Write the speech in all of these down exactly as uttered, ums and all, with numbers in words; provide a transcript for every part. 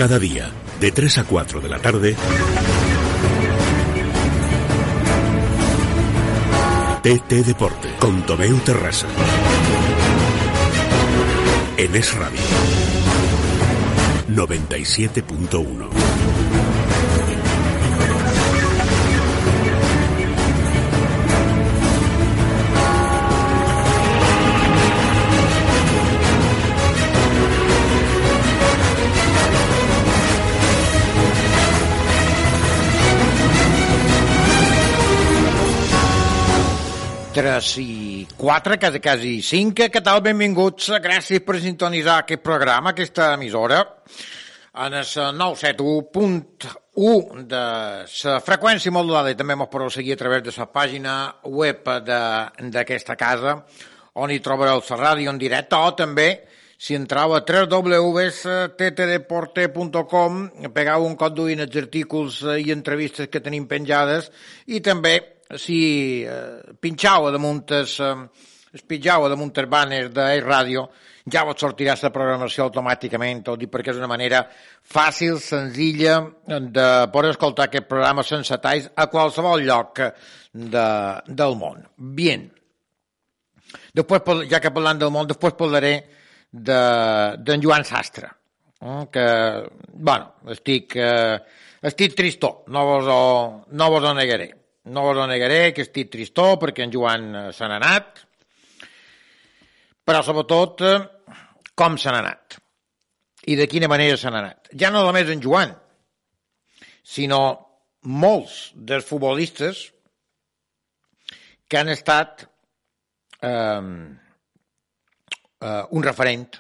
Cada día, de tres a cuatro de la tarde, T T Deporte, con Tomeu Terrassa. En Es Radio noventa y siete punto uno. tres i quatre, quasi, quasi cinc. Què tal? Benvinguts. Gràcies per sintonitzar aquest programa, aquesta emissora, en el nou set u punt u de la freqüència modulada, i també ens podeu seguir a través de la pàgina web d'aquesta casa, on hi trobareu la ràdio en directe, o també, si entreu a w w w punt t t deporte punt com, pegau un cop d'ull en els artículs i entrevistes que tenim penjades, i també si eh, pinxau a damunt es, eh, es pitjau a damunt el banner de ràdio, ja vos sortirà la programació automàticament, tot i perquè és una manera fàcil, senzilla, de poder escoltar aquest programa sense talls a qualsevol lloc de, del món. Bien. Després, ja que parlant del món, després parlaré d'en de, Joan Sastre, eh, que, bueno, estic, eh, estic tristó, no vos ho, no vos ho negaré. No vos ho negaré, que estic tristó perquè en Joan se n'ha anat, però sobretot com se n'ha anat i de quina manera se n'ha anat. Ja no només en Joan, sinó molts dels futbolistes que han estat eh, eh, un referent,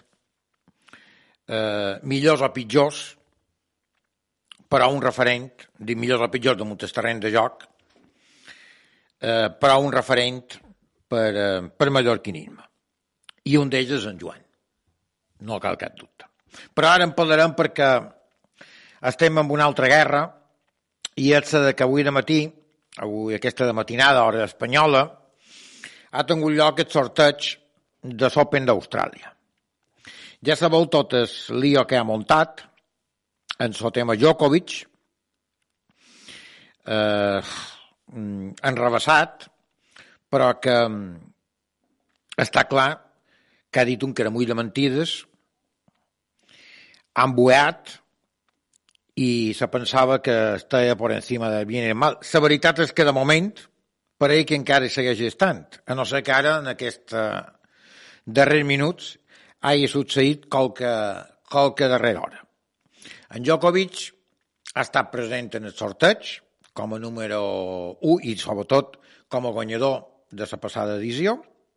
eh, millors o pitjors, però un referent, dic millors o pitjors damunt el terreny de joc, Eh, però un referent per, eh, per mallorquinisme. I un d'ells és en Joan. No cal cap dubte. Però ara en parlarem perquè estem en una altra guerra, i és de que avui de matí, avui aquesta de matinada, hora espanyola, ha tingut lloc el sorteig de l'Open d'Austràlia. Ja sabeu tot el lío que ha muntat en el tema Djokovic, eh, enrevessat, però que està clar que ha dit un caramull de mentides, ha embuat i se pensava que estava per encima del bien i el mal. La veritat és que de moment pareix que encara hi segueix estant, a no ser que ara en aquests darrers minuts hagi succeït qualque, qualque darrera hora. En Djokovic ha estat present en el sorteig com a número u i sobretot com a guanyador de la passada edició,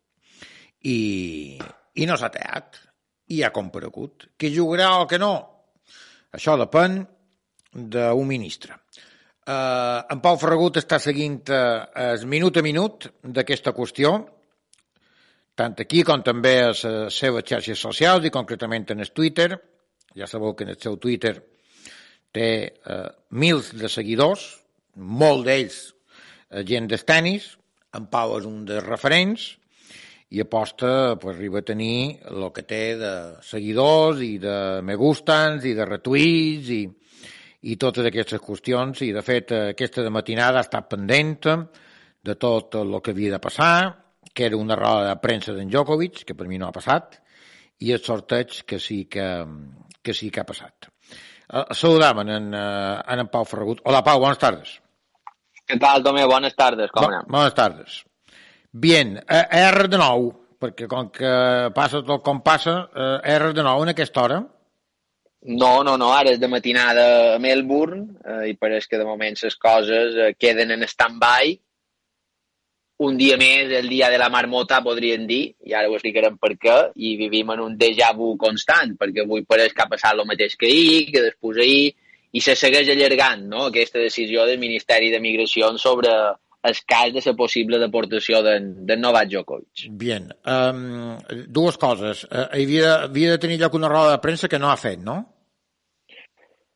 i, i no s'ha teat, i ha comparegut. Que jugarà o que no? Això depèn d'un ministre. Eh, en Pau Ferragut està seguint eh, el minut a minut d'aquesta qüestió, tant aquí com també a les seves xarxes socials, i concretament en el Twitter. Ja sabeu que en el seu Twitter té eh, mils de seguidors, molt d'ells gent del tenis. En Pau és un dels referents i aposta, pues, arriba a tenir el que té de seguidors i de me gustans i de retuits i, i totes aquestes qüestions, i de fet aquesta de matinada ha estat pendent de tot el que havia de passar, que era una roda de premsa d'en Djokovic, que per mi no ha passat, i el sorteig que sí que, que, sí que ha passat. Uh, saludam en, en, en Pau Ferragut. Hola, Pau, buenas tardes. ¿Qué tal, Tomé? Buenas tardes, com anem? Buenas tardes. Bien, eh, R de nou, perquè com que passa tot com passa, eh, R de nou en aquesta hora? No, no, no, ara és de matinada a Melbourne, eh, i pareix que de moment les coses eh, queden en stand-by. Un dia més, el dia de la marmota, podríem dir, i ara ho explicarem per què, i vivim en un déjà vu constant, perquè avui pareix que ha passat el mateix que ahir, que després ahir, i se segueix allargant, no?, aquesta decisió del Ministeri de Migració sobre el cas de la possible deportació d'en de Novak Djokovic. Bien. Um, dues coses. Uh, havia, havia de tenir lloc una roda de premsa que no ha fet, no?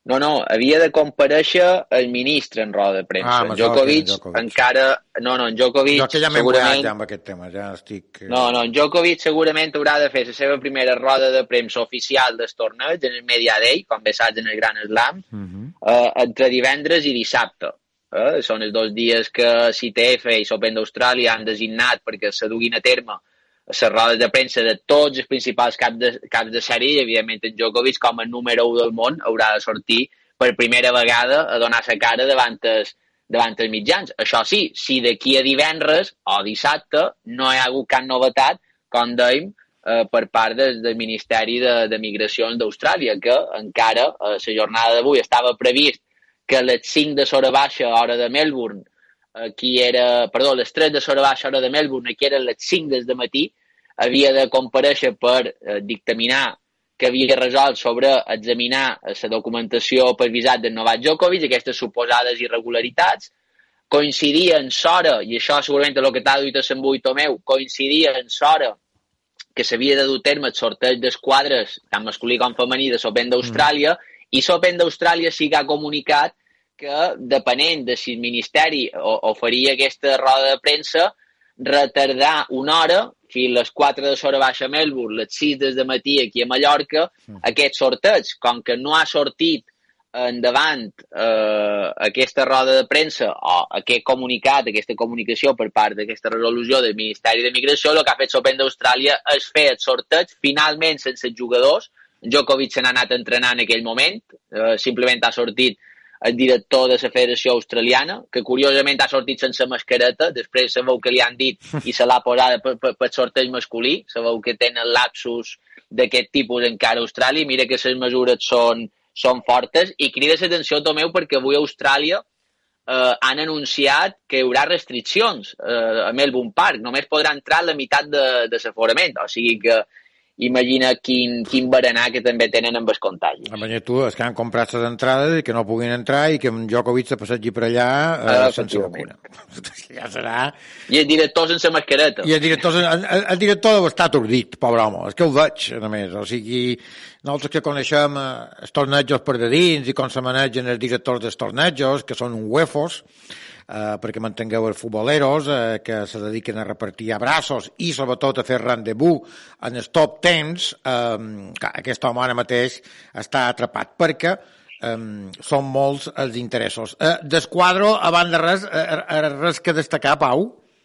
No, no, havia de comparèixer el ministre en roda de premsa. Ah, en Djokovic, Djokovic encara... No, no, en Djokovic... Jo que ja m'he segurament... ja amb aquest tema, ja estic... No, no, en Djokovic segurament haurà de fer la seva primera roda de premsa oficial del torneig en el Media Day, com bé saps en el Gran Slam, uh -huh. eh, entre divendres i dissabte. Eh? Són els dos dies que C T F i l'Open d'Austràlia han designat perquè se duguin a terme les rodes de premsa de tots els principals caps de, caps de sèrie i, evidentment, en Djokovic, com a número u del món, haurà de sortir per primera vegada a donar la cara davant els, davant els mitjans. Això sí, si d'aquí a divendres o dissabte no hi ha hagut cap novetat, com dèiem, eh, per part del, del Ministeri de, de Migracions d'Austràlia, que encara a la jornada d'avui estava previst que a les cinc de l'hora baixa, hora de Melbourne, aquí era, perdó, les tres de l'hora baixa, hora de Melbourne, aquí eren les cinc del matí, havia de comparèixer per eh, dictaminar que havia resolt sobre examinar la documentació per visat de Novak Djokovic, aquestes suposades irregularitats, coincidia en l'hora, i això segurament és el que t'ha dit a Sant Bui Tomeu, coincidia en l'hora que s'havia de dur terme el sorteig d'esquadres, tant masculí com femení, de l'Open d'Austràlia, mm. i l'Open d'Austràlia sí que ha comunicat que, depenent de si el Ministeri oferia aquesta roda de premsa, retardar una hora, fins a les quatre de l'hora baixa a Melbourne, les sis del matí aquí a Mallorca, mm. aquest sorteig, com que no ha sortit endavant eh, aquesta roda de premsa o aquest comunicat, aquesta comunicació per part d'aquesta resolució del Ministeri de Migració, el que ha fet l'Open d'Austràlia és fer el sorteig, finalment sense jugadors. Djokovic se n'ha anat entrenant en aquell moment, eh, simplement ha sortit el director de la Federació Australiana, que curiosament ha sortit sense mascareta, després sabeu que li han dit i se l'ha posada per, per, per sorteig masculí, sabeu que tenen lapsus d'aquest tipus encara a Austràlia, mira que les mesures són, són fortes, i crida l'atenció, Tomeu, perquè avui a Austràlia eh, han anunciat que hi haurà restriccions eh, a Melbourne Park, només podrà entrar la meitat de, de l'aforament, o sigui que imagina quin, quin berenar que també tenen amb els contagis. Imagina tu, és que han comprat les entrades i que no puguin entrar i que en Djokovic se passegi per allà eh, uh, sense vacuna. Ja serà... I el director sense mascareta. I el director, el, el director deu estar atordit, pobre home. És que ho veig, a més. O sigui, nosaltres que coneixem els tornejos per de dins i com se manegen els directors dels tornejos, que són un uefos, Uh, perquè mantingueu els futboleros uh, que se dediquen a repartir abraços i sobretot a fer rendezvous en els top temps, um, aquest home ara mateix està atrapat perquè um, són molts els interessos. Uh, D'esquadro, a banda res, uh, res que destacar, Pau?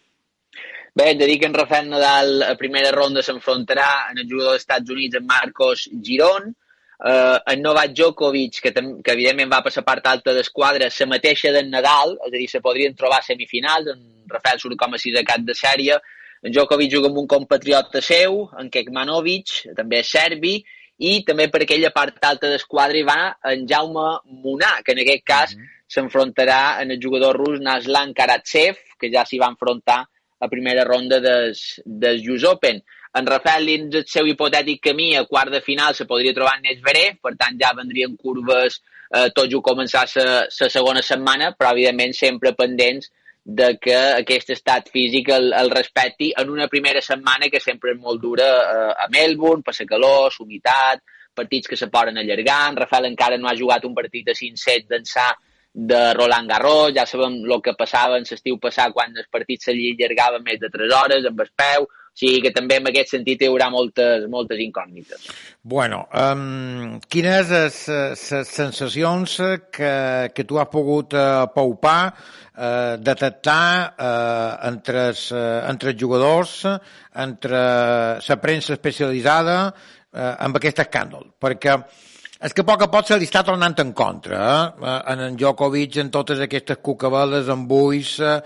Bé, hem de dir que en Rafael Nadal a primera ronda s'enfrontarà en el jugador dels Estats Units, en Marcos Girón. Uh, en Novak Djokovic, que, que evidentment va passar part alta d'esquadra, la mateixa d'en Nadal, és a dir, se podrien trobar semifinals, en Rafael surt com a sis a cap de sèrie, en Djokovic juga amb un compatriota seu, en Kekmanovic, també és serbi, i també per aquella part alta d'esquadra hi va en Jaume Munar, que en aquest cas mm -hmm. s'enfrontarà en el jugador rus Naslan Karatsev, que ja s'hi va enfrontar a primera ronda des, des U S Open. En Rafael dins el seu hipotètic camí a quart de final se podria trobar en Nesverev, per tant ja vendrien curves eh, tot just començar la segona setmana, però evidentment sempre pendents de que aquest estat físic el, el respecti en una primera setmana que sempre és molt dura eh, a Melbourne, per la calor, humitat, partits que se poden allargar. En Rafael encara no ha jugat un partit de cinc sets d'ençà de Roland Garros, ja sabem el que passava en l'estiu passat quan els partits s'allargaven més de tres hores amb el peu. O sigui que també en aquest sentit hi haurà moltes, moltes incògnites. Bueno, um, quines les, les sensacions que, que tu has pogut uh, paupar, uh, detectar uh, entre, els, uh, entre els jugadors, entre la premsa especialitzada, uh, amb aquest escàndol? Perquè és que a poc a poc se li està tornant en contra, eh? En en Djokovic, en totes aquestes cucabeles, embulls, eh,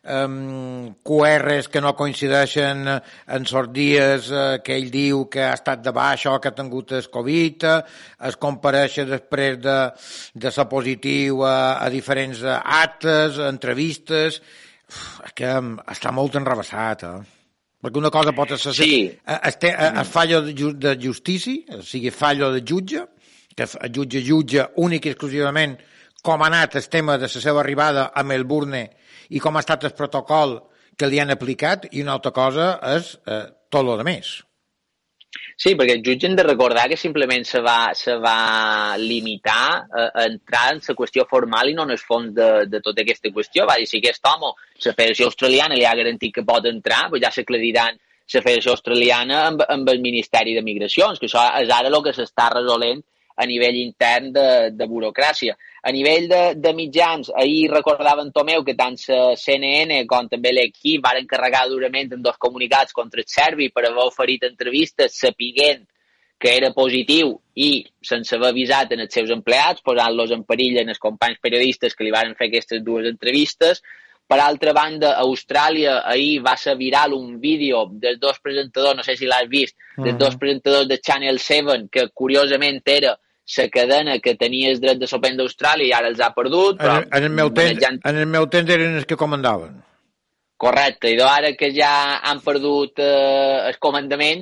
um, Q Rs que no coincideixen en els dies eh, que ell diu que ha estat de baixa o que ha tingut el Covid, eh, es compareix després de, de ser positiu a, a diferents actes, entrevistes. Uf, és que està molt enrevessat, eh? Perquè una cosa pot ser sí. el, el fallo de justícia, o sigui, fallo de jutge, que el jutge jutja únic i exclusivament com ha anat el tema de la seva arribada a Melbourne i com ha estat el protocol que li han aplicat, i una altra cosa és eh, tot el més. Sí, perquè el jutge hem de recordar que simplement se va, se va limitar a, a entrar en la qüestió formal i no en el fons de, de tota aquesta qüestió. Va dir, si aquest home, la Federació Australiana li ha garantit que pot entrar, pues ja s'aclariran la Federació Australiana amb, amb el Ministeri de Migracions, que això és ara el que s'està resolent a nivell intern de, de burocràcia. A nivell de, de mitjans, ahir recordava en Tomeu que tant la C N N com també l'Equip van encarregar durament en dos comunicats contra el serbi per haver oferit entrevistes sapiguent que era positiu i sense haver avisat en els seus empleats, posant-los en perill en els companys periodistes que li van fer aquestes dues entrevistes. Per altra banda, a Austràlia ahir va ser viral un vídeo dels dos presentadors, no sé si l'has vist, dels uh-huh. dos presentadors de Channel set, que curiosament era la cadena que tenia el dret de sopent d'Austràlia i ara els ha perdut. Però en, en, el meu temps, manejant... en el meu temps eren els que comandaven. Correcte, i ara que ja han perdut eh, el comandament,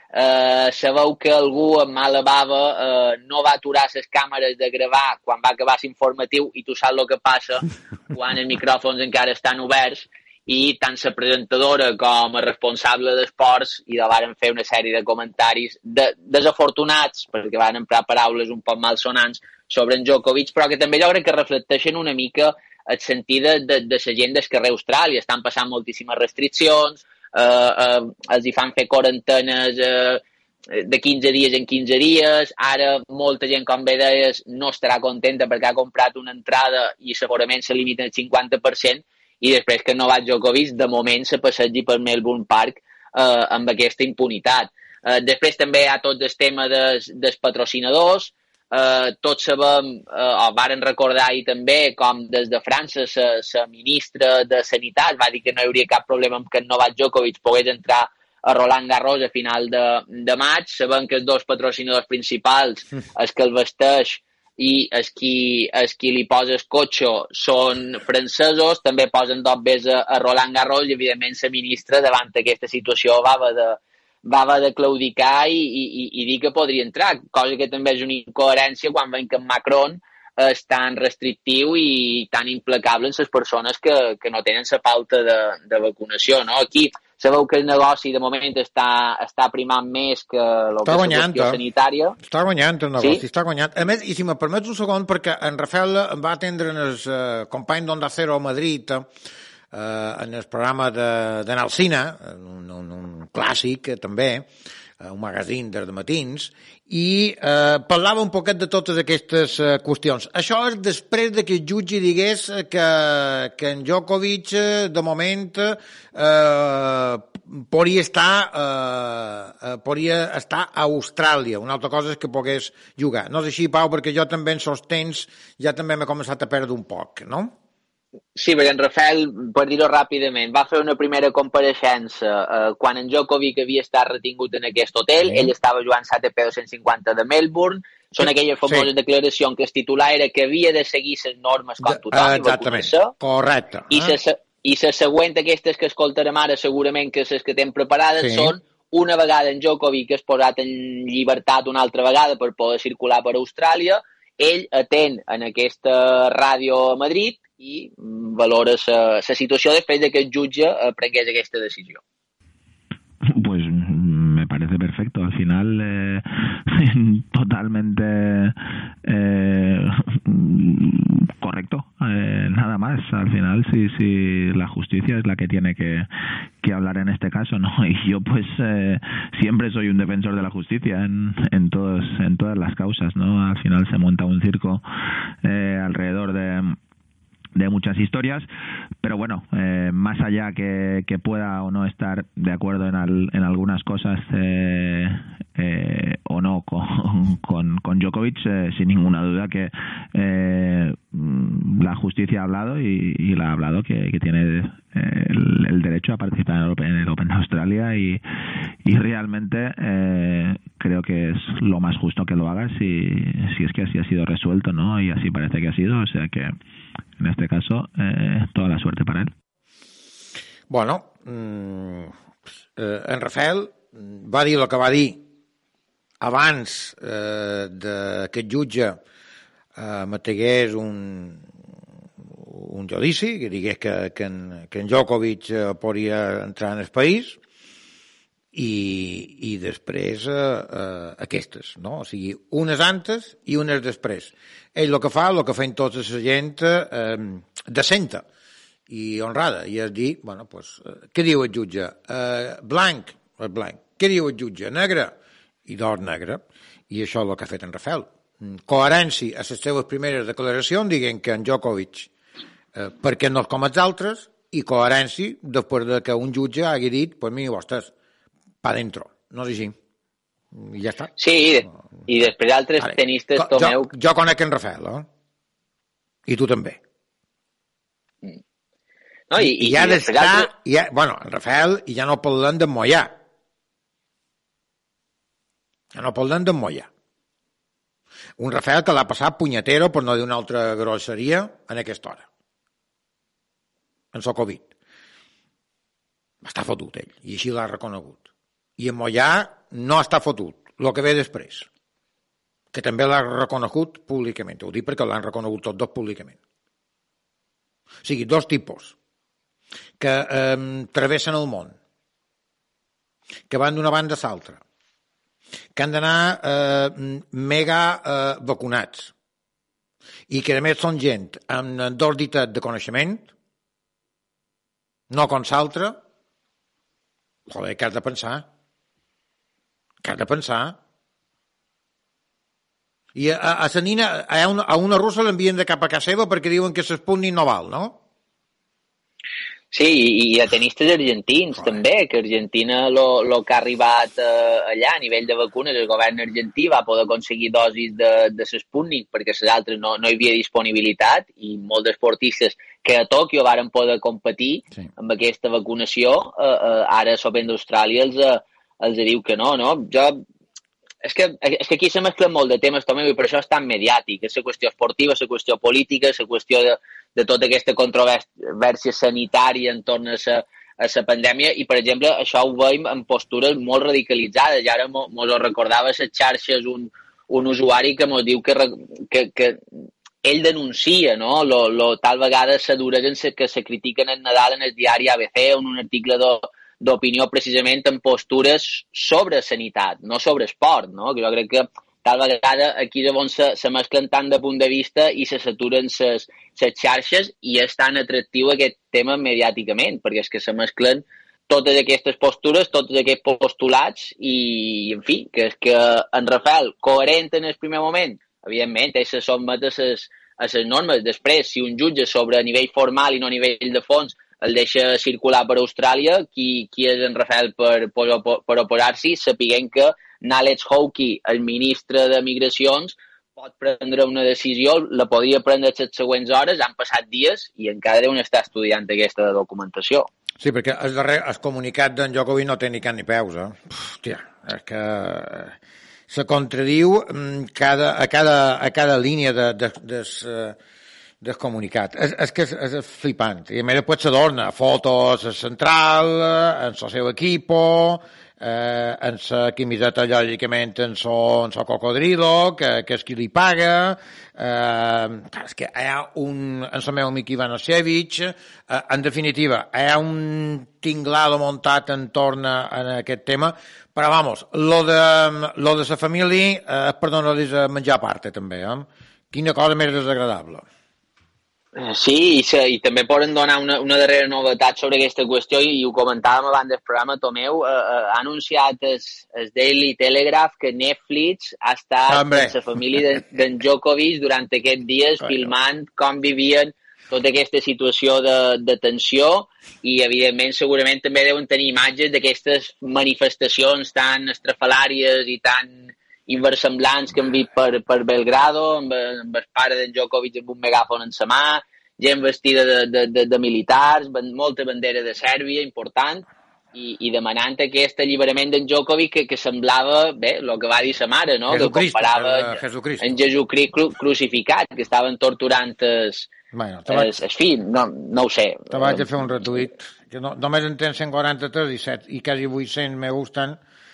eh, sabeu que algú amb mala bava eh, no va aturar les càmeres de gravar quan va acabar l'informatiu i tu saps el que passa quan els micròfons encara estan oberts i tant la presentadora com a responsable d'esports i de varen fer una sèrie de comentaris de, desafortunats, perquè van emprar paraules un poc malsonants sobre en Djokovic, però que també jo crec que reflecteixen una mica el sentit de, de, de la gent del carrer Austràlia. Estan passant moltíssimes restriccions, eh, eh, els hi fan fer quarantenes eh, de quinze dies en quinze dies, ara molta gent, com bé deies, no estarà contenta perquè ha comprat una entrada i segurament se limita al cinquanta per cent, i després que Novak Djokovic de moment se passegi per Melbourne Park eh, amb aquesta impunitat. Eh, després també hi ha tot el tema dels, dels patrocinadors, eh, tots sabem, eh, o varen recordar ahir també, com des de França la ministra de Sanitat va dir que no hi hauria cap problema amb que Novak Djokovic pogués entrar a Roland Garros a final de, de maig. Sabem que els dos patrocinadors principals, els que el vesteix i els qui, els qui li posa el cotxe són francesos, també posen dos ves a, a Roland Garros i, evidentment, la ministra, davant d'aquesta situació, va haver de, va haver de claudicar i, i, i dir que podria entrar, cosa que també és una incoherència quan veiem que Macron és tan restrictiu i tan implacable en les persones que, que no tenen la pauta de, de vacunació, no? Aquí sabeu que el negoci de moment està, està primant més que la qüestió sanitària. Està guanyant el negoci, sí? està guanyant. A més, i si me permets un segon, perquè en Rafael em va atendre en el uh, company d'Onda Cero a Madrid, uh, en el programa de, de Nalcina, un, un, un clàssic també, uh, un magazín dels matins, i eh, parlava un poquet de totes aquestes eh, qüestions. Això és després de que el jutge digués que, que en Djokovic de moment eh, podria estar eh, podria estar a Austràlia. Una altra cosa és que pogués jugar. No és així, Pau, perquè jo també en sos temps ja també m'he començat a perdre un poc, no? Sí, perquè en Rafael, per dir-ho ràpidament, va fer una primera compareixença eh, quan en Djokovic havia estat retingut en aquest hotel, sí. Ell estava jugant l'A T P dos-cents cinquanta de Melbourne, són aquelles famoses sí. declaracions que el titular era que havia de seguir les normes com tothom. Exactament, correcte. I eh? la i la següent, aquestes que escoltarem ara, segurament que les que tenen preparades, sí. són una vegada en Djokovic és posat en llibertat una altra vegada per poder circular per Austràlia, ell atén en aquesta ràdio a Madrid i valora la situació després de que el jutge prengués aquesta decisió. Pues me parece perfecto. Al final, eh, totalmente eh, correcto. Eh, nada más. Al final, si, si la justicia es la que tiene que, que hablar en este caso, ¿no? Y yo, pues, eh, siempre soy un defensor de la justicia en, en, todos, en todas las causas, ¿no? Al final se monta un circo eh, alrededor de de muchas historias, pero bueno, eh, más allá que, que pueda o no estar de acuerdo en, al, en algunas cosas eh, eh, o no con, con, con Djokovic, eh, sin ninguna duda que eh, la justicia ha hablado y, y la ha hablado que, que tiene el, el derecho a participar en el Open, en el Open de Australia y, y realmente eh, creo que es lo más justo que lo haga si, si es que así ha sido resuelto, ¿no? Y así parece que ha sido, o sea que en este caso, eh, toda la suerte para él. Bueno, mm, eh, en Rafael va dir el que va dir abans eh, de que el jutge eh, metegués un, un judici, que digués que, que, en, que en Djokovic eh, podria entrar en el país, i, i després eh, eh, aquestes, no? O sigui, unes antes i unes després. Ell el que fa, el que feien tota la gent eh, decenta i honrada, i és dir, bueno, pues, eh, què diu el jutge? Eh, blanc, el blanc. Què diu el jutge? Negre? I d'or negre. I això és el que ha fet en Rafael. Coherència a les seves primeres declaracions, dient que en Djokovic eh, perquè no és com els altres, i coherència després de que un jutge hagi dit, pues mira, vostès, pa dentro. No és així. I ja està. Sí, i després altres Ara, tenistes, jo, Tomeu... Jo conec en Rafael, eh? I tu també. No, i, i, I ja i d'estar... altres... Ja, bueno, en Rafael, i ja no parlem d'en Mollà. Ja no parlem d'en Mollà. Un Rafael que l'ha passat punyetero, per no dir una altra grosseria, en aquesta hora. En el Covid. Està fotut, ell, i així l'ha reconegut. I en Mollà no està fotut, el que ve després, que també l'ha reconegut públicament. Ho dic perquè l'han reconegut tots dos públicament. O sigui, dos tipus que eh, travessen el món, que van d'una banda a l'altra, que han d'anar eh, mega eh, vacunats i que a més són gent amb dos dites de coneixement, no com l'altre. Joder, que has de pensar. Que has de pensar. I a, a la nina, a una, a una russa l'envien de cap a casa seva perquè diuen que l'Sputnik no val, no? Sí, i, i a tenistes argentins Joder. també, que Argentina lo, lo que ha arribat eh, allà a nivell de vacunes, el govern argentí va poder aconseguir dosis de, de l'Sputnik perquè les altres no, no hi havia disponibilitat, i molts esportistes que a Tòquio varen poder competir sí. amb aquesta vacunació, eh, eh, ara l'Open d'Austràlia els, eh, els diu que no, no? Jo... És que, és que aquí se mesclen molt de temes, Tomeu, i per això és tan mediàtic. És la qüestió esportiva, la qüestió política, la qüestió de, de tota aquesta controvèrsia sanitària entorn a la, a la pandèmia, i, per exemple, això ho veiem en postures molt radicalitzades. I ara mos ho recordava a les xarxes un, un usuari que mos diu que, que, que ell denuncia, no?, lo, lo tal vegada la duresa que se critiquen en Nadal en el diari A B C, en un article de d'opinió precisament en postures sobre sanitat, no sobre esport, no? Que jo crec que tal vegada aquí és on se, se mesclen tant de punt de vista i se saturen les xarxes, i és tan atractiu aquest tema mediàticament, perquè és que se mesclen totes aquestes postures, tots aquests postulats, i, en fi, que és que en Rafael, coherent en el primer moment, evidentment, ell se sotmet a les, a les normes. Després, si un jutge sobre a nivell formal i no a nivell de fons el deixa circular per Austràlia, qui, qui és en Rafael per, per, per operar-s'hi, sapiguem que Alex Hawkey, el ministre de Migracions, pot prendre una decisió, la podria prendre les següents hores, han passat dies i encara deuen estar estudiant aquesta documentació. Sí, perquè el, darrer, el comunicat d'en Djokovic no té ni cap ni peus, eh? Hòstia, és que se contradiu cada, a, cada, a cada línia de... de, de, de del comunicat. És, és que és, és flipant. I a més després s'adorna fotos a central, en el seu equipo, eh, en la camiseta, lògicament, en el cocodrilo, que, que és qui li paga. Eh, és que hi ha un... En el meu amic Ivan Osevich, eh, en definitiva, hi ha un tinglado muntat entorn a, a aquest tema, però, vamos, lo de, lo de la família, eh, perdona, lo de menjar a part, també, eh? Quina cosa més desagradable. Sí, i, se, i també poden donar una, una darrera novetat sobre aquesta qüestió, i, i ho comentàvem abans del programa, Tomeu, eh, eh, ha anunciat el, el Daily Telegraph que Netflix ha estat Hombre. amb la família d'en Djokovic durant aquests dies Ai, filmant no. com vivien tota aquesta situació de, de tensió, i evidentment segurament també deuen tenir imatges d'aquestes manifestacions tan estrafalàries i tan inversemblants que hem vist per, per Belgrado, amb, amb el pare d'en Djokovic amb un megàfon en sa mà, gent vestida de, de, de, de militars, molta bandera de Sèrbia, important, i, i demanant aquest alliberament d'en Djokovic que, que semblava, bé, el que va dir sa mare, no?, que comparava en Jesucrist cru, crucificat, que estaven torturant es, bueno, vaig, es, es fill, no, no ho sé. Te vaig a fer un retuit, que no, només en tens cent quaranta-tres i set, i quasi vuit-cents me gustan.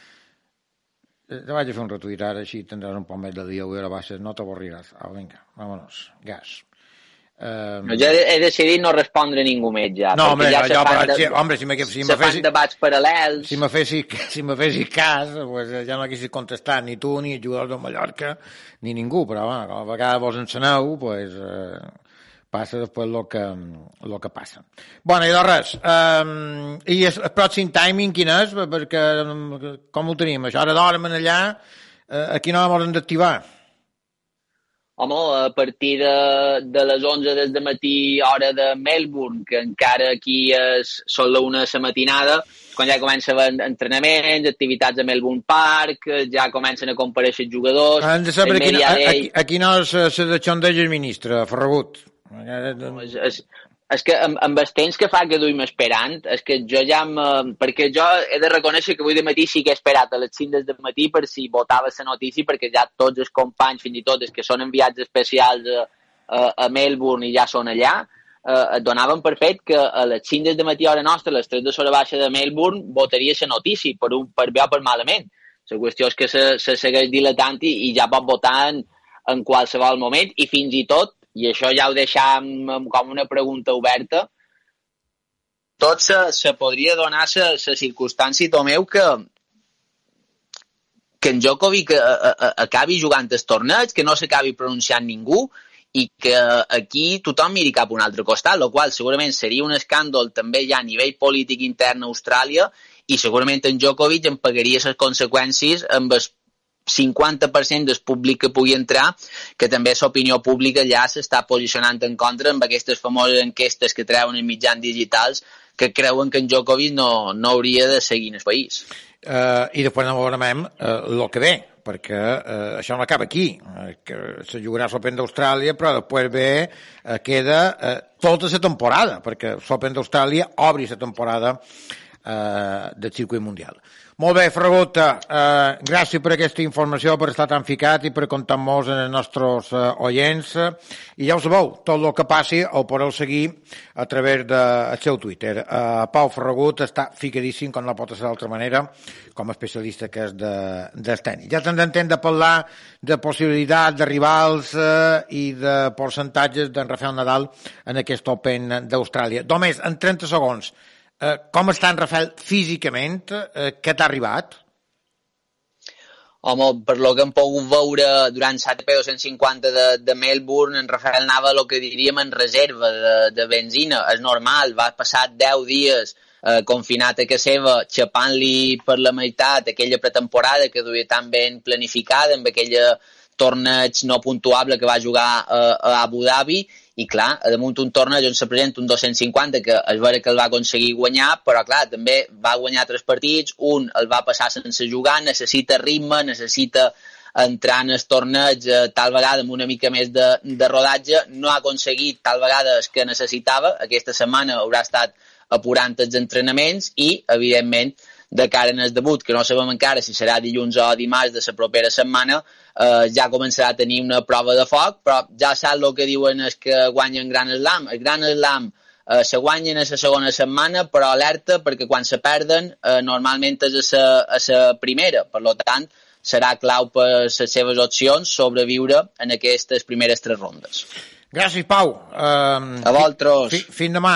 Te vaig a fer un retuit ara, així tindràs un poc més de dia, a veure, baixes, no t'avorriràs. Ah, vinga, vámonos, gas. Uh... No, jo he decidit no respondre a ningú més ja. No, home, ja jo, però, de, si, home, si me, si me fessi, debats paral·lels. Si me fessi, si me fessi cas, pues, ja no haguessis contestat ni tu, ni els jugadors de Mallorca, ni ningú, però bueno, com a vegades vos enceneu, pues, eh, passa després el que, el que passa. Bueno, i de res, um, i el, el pròxim timing quin és? Perquè, com ho tenim? Això ara dormen allà, eh, a quina hora hem d'activar? Home, a partir de, de les onze des de matí, hora de Melbourne, que encara aquí és, són les una de la matinada, quan ja comença entrenaments, activitats a Melbourne Park, ja comencen a comparèixer jugadors. Hem de saber a quina, a, a quina hora se deixondeja el ministre, Ferragut. No, és, és, és que amb, amb els temps que fa que duim esperant, és que jo ja... Em, perquè jo he de reconèixer que avui de matí sí que he esperat a les cinc des de matí per si votava la notícia, perquè ja tots els companys, fins i tot els que són enviats especials a, a, a Melbourne i ja són allà, eh, et donaven per fet que a les cinc des de matí hora nostra, a les tres de l'hora baixa de Melbourne, votaria la notícia, per, un, per bé o per malament. La qüestió és que se, se segueix dilatant i, i ja pot votar en, en qualsevol moment, i fins i tot, i això ja ho deixam com una pregunta oberta, tot se, se podria donar la circumstància, Tomeu, que, que en Djokovic a, a, acabi jugant els torneigs, que no s'acabi pronunciant ningú i que aquí tothom miri cap a un altre costat, el qual segurament seria un escàndol també ja a nivell polític intern a Austràlia i segurament en Djokovic en pagaria les conseqüències amb el cinquanta per cent del públic que pugui entrar, que també l'opinió pública ja s'està posicionant en contra amb aquestes famoses enquestes que treuen en mitjans digitals que creuen que en Djokovic no, no hauria de seguir en el país. Uh, I després no veurem uh, el que ve, perquè uh, això no acaba aquí, uh, que se jugarà l'Open d'Austràlia, però després ve, uh, queda uh, tota la temporada, perquè l'Open d'Austràlia obri la temporada uh, del circuit mundial. Molt bé, Ferragut, eh, gràcies per aquesta informació, per estar tan ficat i per comptar amb en els nostres eh, oients. I ja ho sabeu, tot el que passi ho podeu seguir a través del seu Twitter. Eh, Pau Ferragut està ficadíssim, com no pot ser d'altra manera, com a especialista que és de, del tenis. Ja t'hem d'entendre de parlar de possibilitats de rivals eh, i de percentatges d'en Rafael Nadal en aquest Open d'Austràlia. Només, en trenta segons, Uh, com està en Rafael físicament? Uh, què t'ha arribat? Home, per lo que hem pogut veure durant l'A T P dos-cents cinquanta de, de Melbourne, en Rafael anava el que diríem en reserva de, de benzina. És normal, va passar deu dies eh, confinat a casa seva, xapant-li per la meitat aquella pretemporada que duia tan ben planificada, amb aquella torneig no puntuable que va jugar eh, a Abu Dhabi, i clar, damunt un torneig on se presenta un dos-cents cinquanta que és vera que el va aconseguir guanyar, però clar, també va guanyar tres partits, un el va passar sense jugar, necessita ritme, necessita entrar en el torneig eh, tal vegada amb una mica més de, de rodatge, no ha aconseguit tal vegada el que necessitava, aquesta setmana haurà estat apurant els entrenaments i, evidentment, de cara en el debut, que no sabem encara si serà dilluns o dimarts de la propera setmana, eh, ja començarà a tenir una prova de foc, però ja sap el que diuen és que guanyen Grand Slam. El Grand Slam eh, se guanyen a la segona setmana, però alerta perquè quan se perden eh, normalment és a la primera, per tant serà clau per les seves opcions sobreviure en aquestes primeres tres rondes. Gràcies, Pau. Uh, a vosaltres. Fi, fins demà.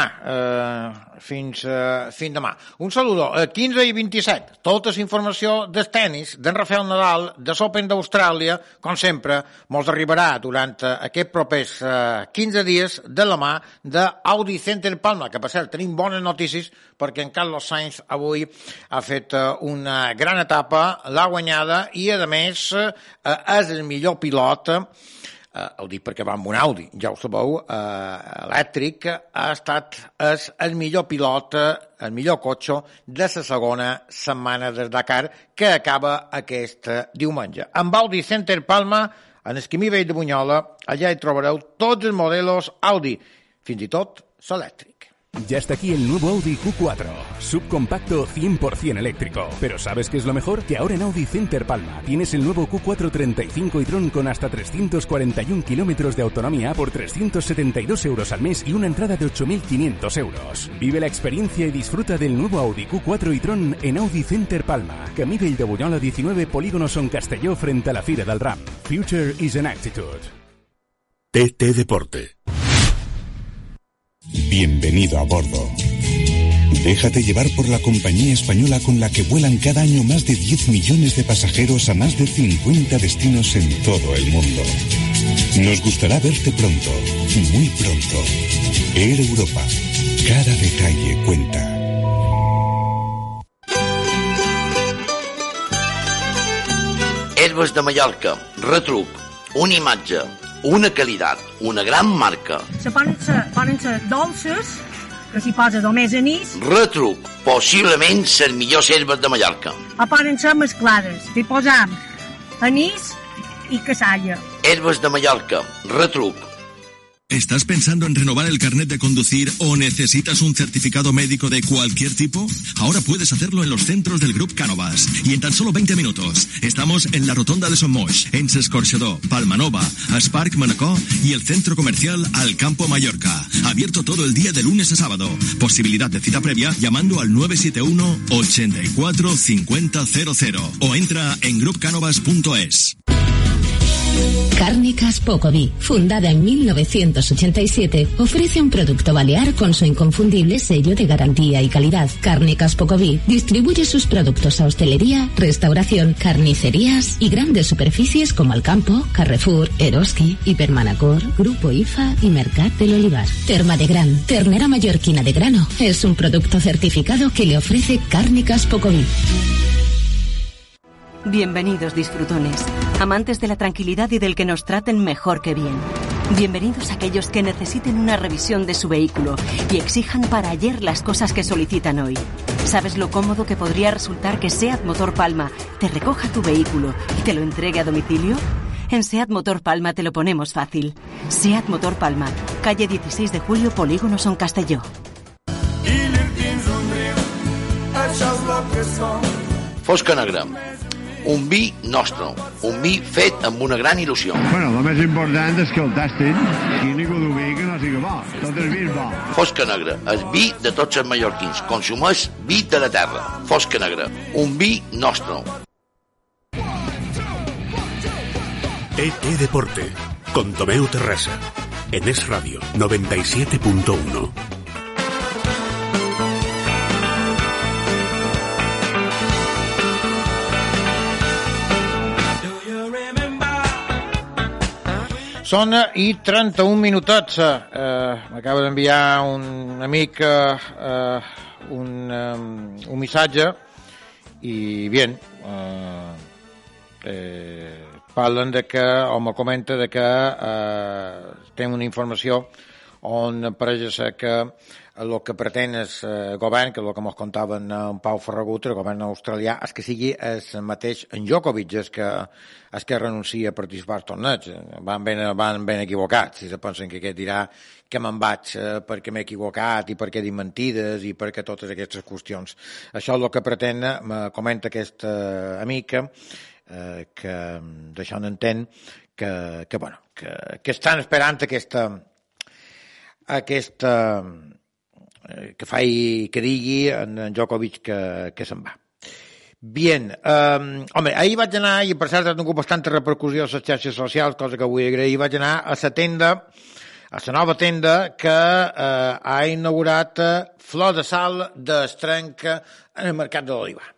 Uh, fins, uh, fins demà. Un saludo. Uh, quinze i vint-i-set. Tota la informació del tenis, d'en Rafael Nadal, de l'Open d'Austràlia, com sempre, mos arribarà durant uh, aquests propers uh, quinze dies de la mà d'Audi Center Palma, que per cert, tenim bones notícies perquè en Carlos Sainz avui ha fet uh, una gran etapa, l'ha guanyada i, a més, uh, és el millor pilot. Uh, ho dic perquè va amb un Audi, ja ho sabeu, uh, elèctric, ha estat és el millor pilot, el millor cotxe de la segona setmana del Dakar que acaba aquest diumenge. Amb Audi Center Palma, en el Camí Vell de Bunyola, allà hi trobareu tots els modelos Audi, fins i tot l'elèctric. Ya está aquí el nuevo Audi Q cuatro, subcompacto cien por ciento eléctrico. Pero ¿sabes qué es lo mejor? Que ahora en Audi Center Palma tienes el nuevo Q cuatro treinta y cinco e-tron con hasta trescientos cuarenta y un kilómetros de autonomía por trescientos setenta y dos euros al mes y una entrada de ocho mil quinientos euros. Vive la experiencia y disfruta del nuevo Audi Q cuatro e-tron en Audi Center Palma, Camí Vell de Bunyola diecinueve, Polígono Son Castelló, frente a la Fira del Ram. Future is an attitude. T T Deporte. Bienvenido a bordo. Déjate llevar por la compañía española con la que vuelan cada año más de diez millones de pasajeros a más de cincuenta destinos en todo el mundo. Nos gustará verte pronto, muy pronto. Air Europa. Cada detalle cuenta. Herbes de Mallorca, retruc, una imatge, una qualitat, una gran marca. Se poden ser, poden ser dolces, que s'hi posa només anís. Retruc, possiblement les millors herbes de Mallorca. O poden ser mesclades, hi posam anís i cassalla. Herbes de Mallorca, retruc. ¿Estás pensando en renovar el carnet de conducir o necesitas un certificado médico de cualquier tipo? Ahora puedes hacerlo en los centros del Grup Cánovas y en tan solo veinte minutos. Estamos en la Rotonda de Son Moix, en S'Escorxador, Palmanova, Esparc Manacor y el centro comercial Al Campo Mallorca. Abierto todo el día de lunes a sábado. Posibilidad de cita previa llamando al nueve siete uno, ochenta y cuatro, cincuenta cero cero o entra en grup canovas punto es. Cárnicas Pocoví, fundada en mil novecientos ochenta y siete, ofrece un producto balear con su inconfundible sello de garantía y calidad. Cárnicas Pocoví distribuye sus productos a hostelería, restauración, carnicerías y grandes superficies como Alcampo, Carrefour, Eroski, Hipermanacor, Grupo I F A y Mercat del Olivar. Terma de Gran, ternera mallorquina de grano, es un producto certificado que le ofrece Cárnicas Pocoví. Bienvenidos, disfrutones, amantes de la tranquilidad y del que nos traten mejor que bien. Bienvenidos a aquellos que necesiten una revisión de su vehículo y exijan para ayer las cosas que solicitan hoy. ¿Sabes lo cómodo que podría resultar que SEAT Motor Palma te recoja tu vehículo y te lo entregue a domicilio? En SEAT Motor Palma te lo ponemos fácil. SEAT Motor Palma, calle dieciséis de julio, Polígono Son Castelló. Fosca Negra, un vi nostre, un vi fet amb una gran il·lusió. Bueno, el més important és que el tastin i ningú dubti que no sigui bo. Tot és vi bo. Fosca Negra, el vi de tots els mallorquins. Consumeix vi de la terra. Fosca Negra, un vi nostre. T T Deporte, con Tomeu Terrassa, en Es Radio noventa y siete punto uno. Són i trenta-un minutets. Eh, M'acaba d'enviar un amic eh, un, um, un missatge i bien, eh, eh, parlen de que, o me comenta de que eh, tenen una informació on pareix ser que el que pretén el eh, govern, que és el que ens contaven en Pau Ferragut, el govern australià, és que sigui el mateix en Djokovic, és que, és que renuncia a participar als torneigs. Van ben, van ben equivocats, si se pensen que aquest dirà que me'n vaig eh, perquè m'he equivocat i perquè he dit mentides i perquè totes aquestes qüestions. Això és el que pretén, me comenta aquesta eh, amica, eh, que d'això n'entén, que, que, bueno, que, que estan esperant aquesta aquesta que faci, que digui en Djokovic que, que se'n va. Bien, um, home, ahir vaig anar, i per cert ha tingut bastanta repercussió a les xarxes socials, cosa que vull agrair, vaig anar a la tenda, a la nova tenda que uh, ha inaugurat uh, Flor de Sal d'Estrenca en el Mercat de l'Olivar.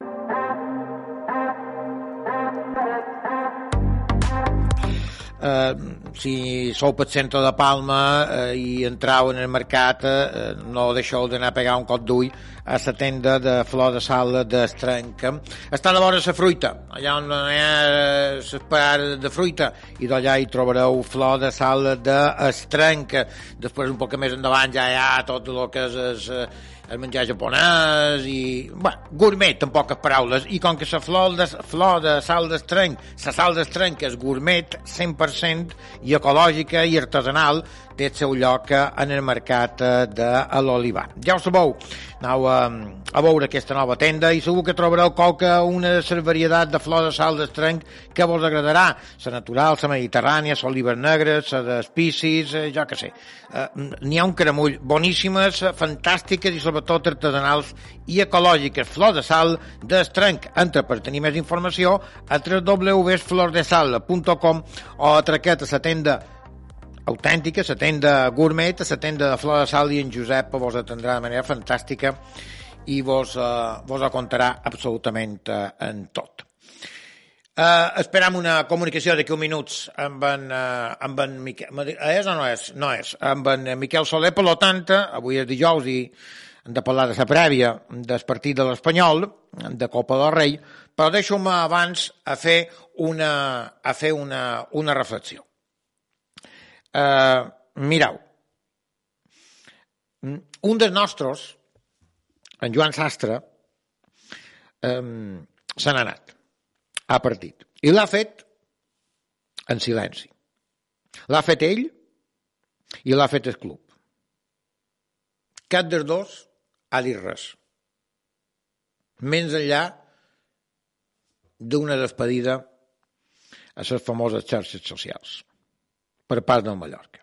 Uh, si sou pel centre de Palma uh, i entrau en el mercat, uh, no deixeu d'anar a pegar un cop d'ull a la tenda de Flor de Sal d'Estrenca. Està a la vora la fruita, allà on hi ha l'esperar de fruita, i d'allà hi trobareu Flor de Sal d'Estrenca. Després, un poc més endavant, ja hi ha tot el que és el, el menjar japonès i, bueno, gourmet, en poques paraules. I com que la flor de, flor de sal d'estrenc, la sal d'estrenc és gourmet, cent per cent i ecològica i artesanal, té el seu lloc en el mercat de l'Olivar. Ja ho sabeu, aneu a, a veure aquesta nova tenda i segur que trobareu qualque una de les varietats de flor de sal d'estrenc que vos agradarà. La natural, la mediterrània, la olivers negres, la d'espicis, eh, jo què sé. Eh, N'hi ha un caramull boníssimes, fantàstiques i sobretot artesanals i ecològiques. Flor de sal d'estrenc. Entra per tenir més informació a w w w punt flor de sal punt com o atraquet a la tenda autèntica, la tenda gourmet, la tenda de Flor de Sal, i en Josep vos atendrà de manera fantàstica i vos, uh, vos acontarà absolutament uh, en tot. Uh, esperam una comunicació d'aquí uns minuts amb en, uh, amb en Miquel... És o no és? No és. Amb en Miquel Soler, per tant, avui és dijous i hem de parlar de la prèvia del partit de l'Espanyol, de Copa del Rei, però deixo-me abans a fer una, a fer una, una reflexió. Uh, mireu, un dels nostres, en Joan Sastre, um, se n'ha anat, ha partit, i l'ha fet en silenci. L'ha fet ell i l'ha fet el club. Cap dels dos ha dit res, menys enllà d'una despedida a les famoses xarxes socials per part del Mallorca.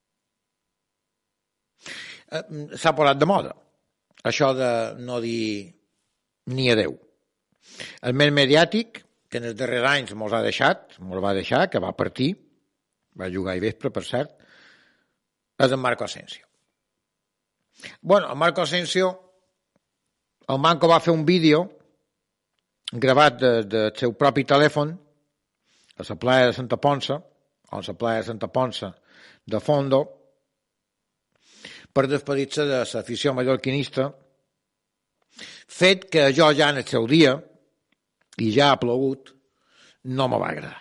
S'ha posat de moda això de no dir ni adeu. El més mediàtic, que en els darrers anys mos ha deixat, mos va deixar, que va partir, va jugar i vespre, per cert, és en Marco Asensio. Bueno, el Marco Asensio, el Manco va fer un vídeo gravat del de, de seu propi telèfon a la playa de Santa Ponsa, o a la playa de Santa Ponsa de Fondo, per despedir-se de l'afició mallorquinista, fet que jo ja en el seu dia, i ja ha plogut, no me va agradar.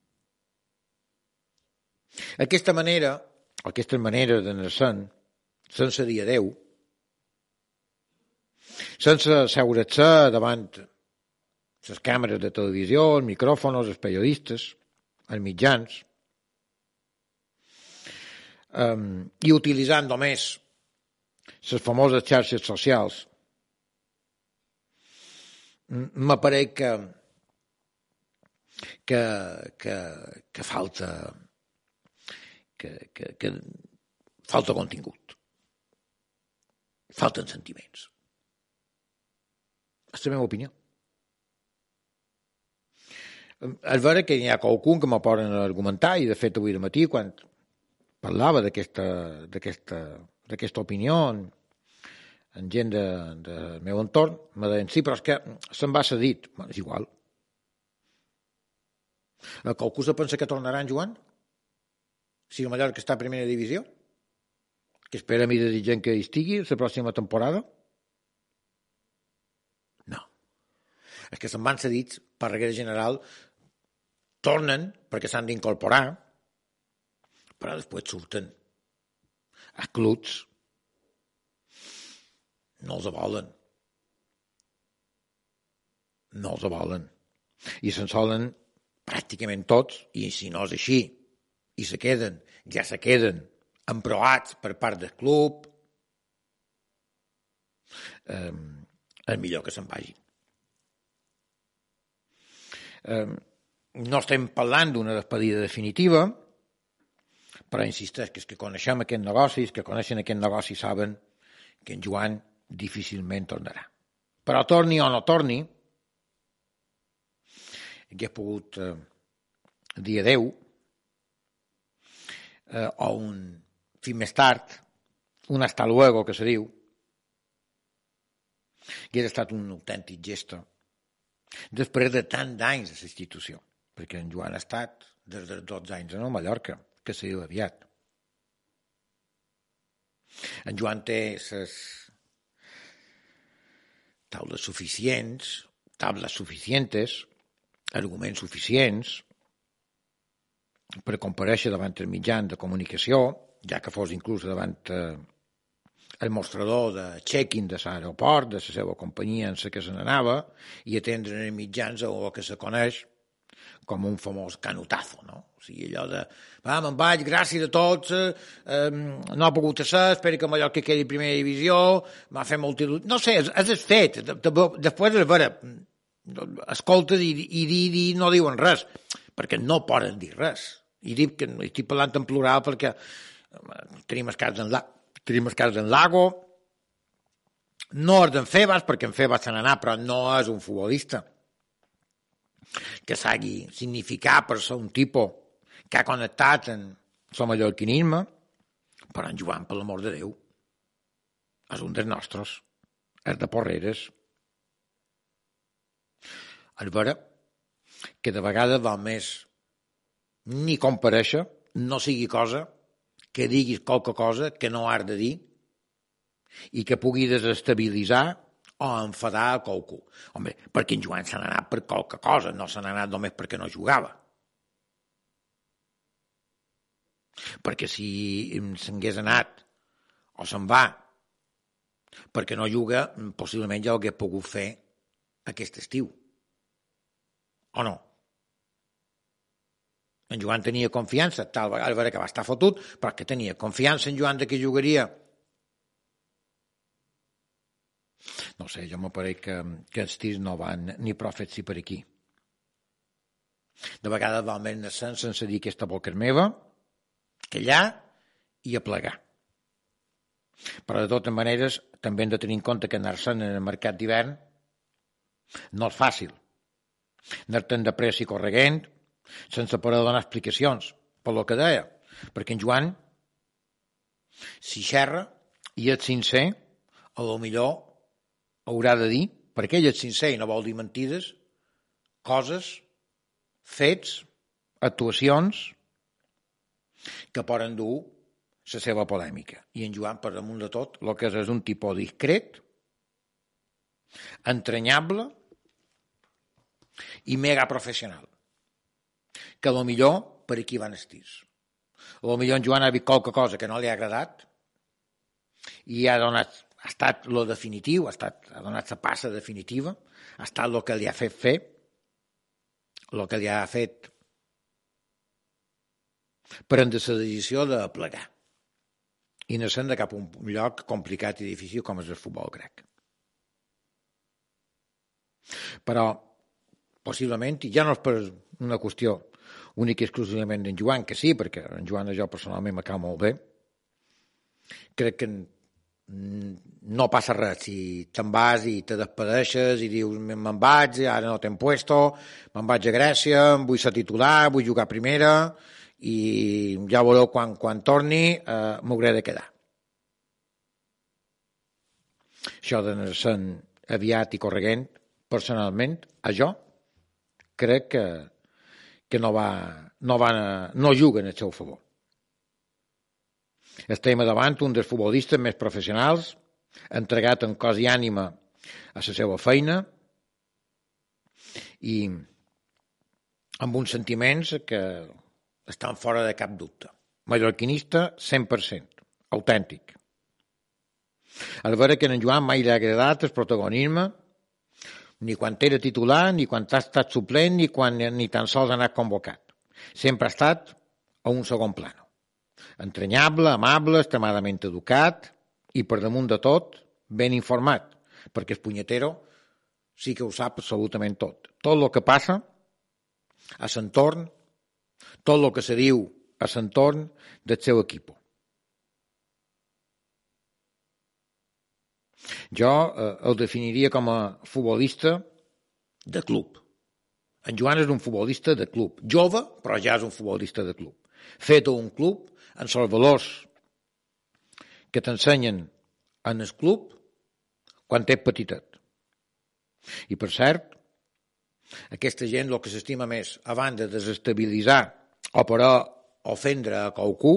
Aquesta manera, aquesta manera d'anar-se'n, sense dir adeu, sense seure-se davant les càmeres de televisió, els micròfons, els periodistes, els mitjans, um, i utilitzant només les famoses xarxes socials, m'apareix que, que, que, que falta que, que, que falta contingut, falten sentiments. És la meva opinió. És vera que hi ha qualcun que me poden argumentar, i de fet avui de matí, quan parlava d'aquesta, d'aquesta, d'aquesta opinió en, en gent de, del meu entorn, me deien, sí, però és que se'n va cedit. Bueno, és igual. Qualcú se pensa que tornarà en Joan? Si el Mallorca està a primera divisió? Que espera mi desitjant que hi estigui la pròxima temporada? No. És que se'n van cedits, per regla general, tornen perquè s'han d'incorporar, però després surten a clubs, no els volen. No els volen. I se'n solen pràcticament tots, i si no és així, i se queden, ja se queden emproats per part del club, eh, és millor que se'n vagin. Eh, no estem parlant d'una despedida definitiva, però insisteix que els que coneixem aquests negocis, que coneixen aquest negoci, saben que en Joan difícilment tornarà. Però torni o no torni, que he pogut eh, dir adeu, eh, o un fin més tard, un hasta luego, que se diu, que ha estat un autèntic gest després de tant d'anys a la institució, perquè en Joan ha estat des dels dotze anys en el Mallorca, que se diu aviat. En Joan té les taules suficients, tables suficientes, arguments suficients per comparèixer davant el mitjan de comunicació, ja que fos inclús davant eh, el mostrador de check-in de l'aeroport, de la seva companyia en la que se n'anava, i atendre els mitjans o que se coneix com un famós canutazo, no? O sigui, allò de, va, me'n vaig, gràcies a tots, eh, no ha pogut ser, espero que Mallorca quedi en primera divisió, m'ha fet molt il·lusió. No sé, és, és fet. De, de, després és vera, escoltes i, i, i, i no diuen res, perquè no poden dir res. I dic que estic parlant en plural perquè tenim els casos en, la, tenim els casos en Lago, no és d'en Febas, perquè en Febas se n'anà, però no és un futbolista que s'hagi significat per ser un tipus que ha connectat en, el mallorquinisme, però en Joan, per l'amor de Déu, és un dels nostres, és de Porreres. És vera que de vegades val més ni comparèixer, no sigui cosa, que diguis qualque cosa que no has de dir i que pugui desestabilitzar o enfadar a qualcú. Home, perquè en Joan se n'ha anat per qualque cosa, no se n'ha anat només perquè no jugava. Perquè si s'hagués anat o se'n va perquè no juga, possiblement ja ho hagués pogut fer aquest estiu. O no? En Joan tenia confiança, tal vegada que va estar fotut, però que tenia confiança en Joan de que jugaria. No sé, jo m'apareix que, que els tirs no van ni prou fets per aquí. De vegades val més anar sense dir aquesta boca és meva, que allà i a plegar. Però de totes maneres també hem de tenir en compte que anar-se'n en el mercat d'hivern no és fàcil. Anar-te'n de pressa i correguent, sense poder donar explicacions, per lo que deia. Perquè en Joan, si xerra i és sincer, a lo millor haurà de dir, perquè ell és sincer i no vol dir mentides, coses, fets, actuacions que poden dur la seva polèmica. I en Joan, per damunt de tot, el que és, és un tipus discret, entranyable i mega professional. Que a lo millor per aquí van els tirs. A lo millor en Joan ha vist qualque cosa que no li ha agradat i ha donat, ha estat lo definitiu, ha, estat, ha donat la passa definitiva, ha estat el que li ha fet fer, el que li ha fet prendre la decisió de plegar i no se'n de cap a un lloc complicat i difícil com és el futbol grec. Però possiblement, i ja no és per una qüestió única i exclusivament d'en Joan, que sí, perquè en Joan a jo personalment me cau molt bé, crec que no passa res si te'n vas i te despedeixes i dius me'n vaig, ara no t'hem puesto, me'n vaig a Grècia, em vull ser titular, vull jugar a primera i ja veureu quan, quan torni eh, m'hauré de quedar. Això d'anar-se'n aviat i correguent, personalment, a jo crec que, que no, va, no, va, no juga en el seu favor. Estem davant un dels futbolistes més professionals, entregat en cos i ànima a la seva feina i amb uns sentiments que estan fora de cap dubte. Mallorquinista cent per cent, autèntic. Al veure que en Joan mai li ha agradat el protagonisme, ni quan era titular, ni quan ha estat suplent, ni quan ni tan sols ha anat convocat. Sempre ha estat a un segon plano. Entranyable, amable, extremadament educat i, per damunt de tot, ben informat, perquè el punyetero sí que ho sap absolutament tot. Tot el que passa a l'entorn, tot el que se diu a l'entorn del seu equip. Jo eh, el definiria com a futbolista de club. En Joan és un futbolista de club. Jove, però ja és un futbolista de club. Fet a un club amb els valors que t'ensenyen en el club quan ets petitet. I, per cert, aquesta gent el que s'estima més, abans de desestabilitzar o per ofendre a qualcú,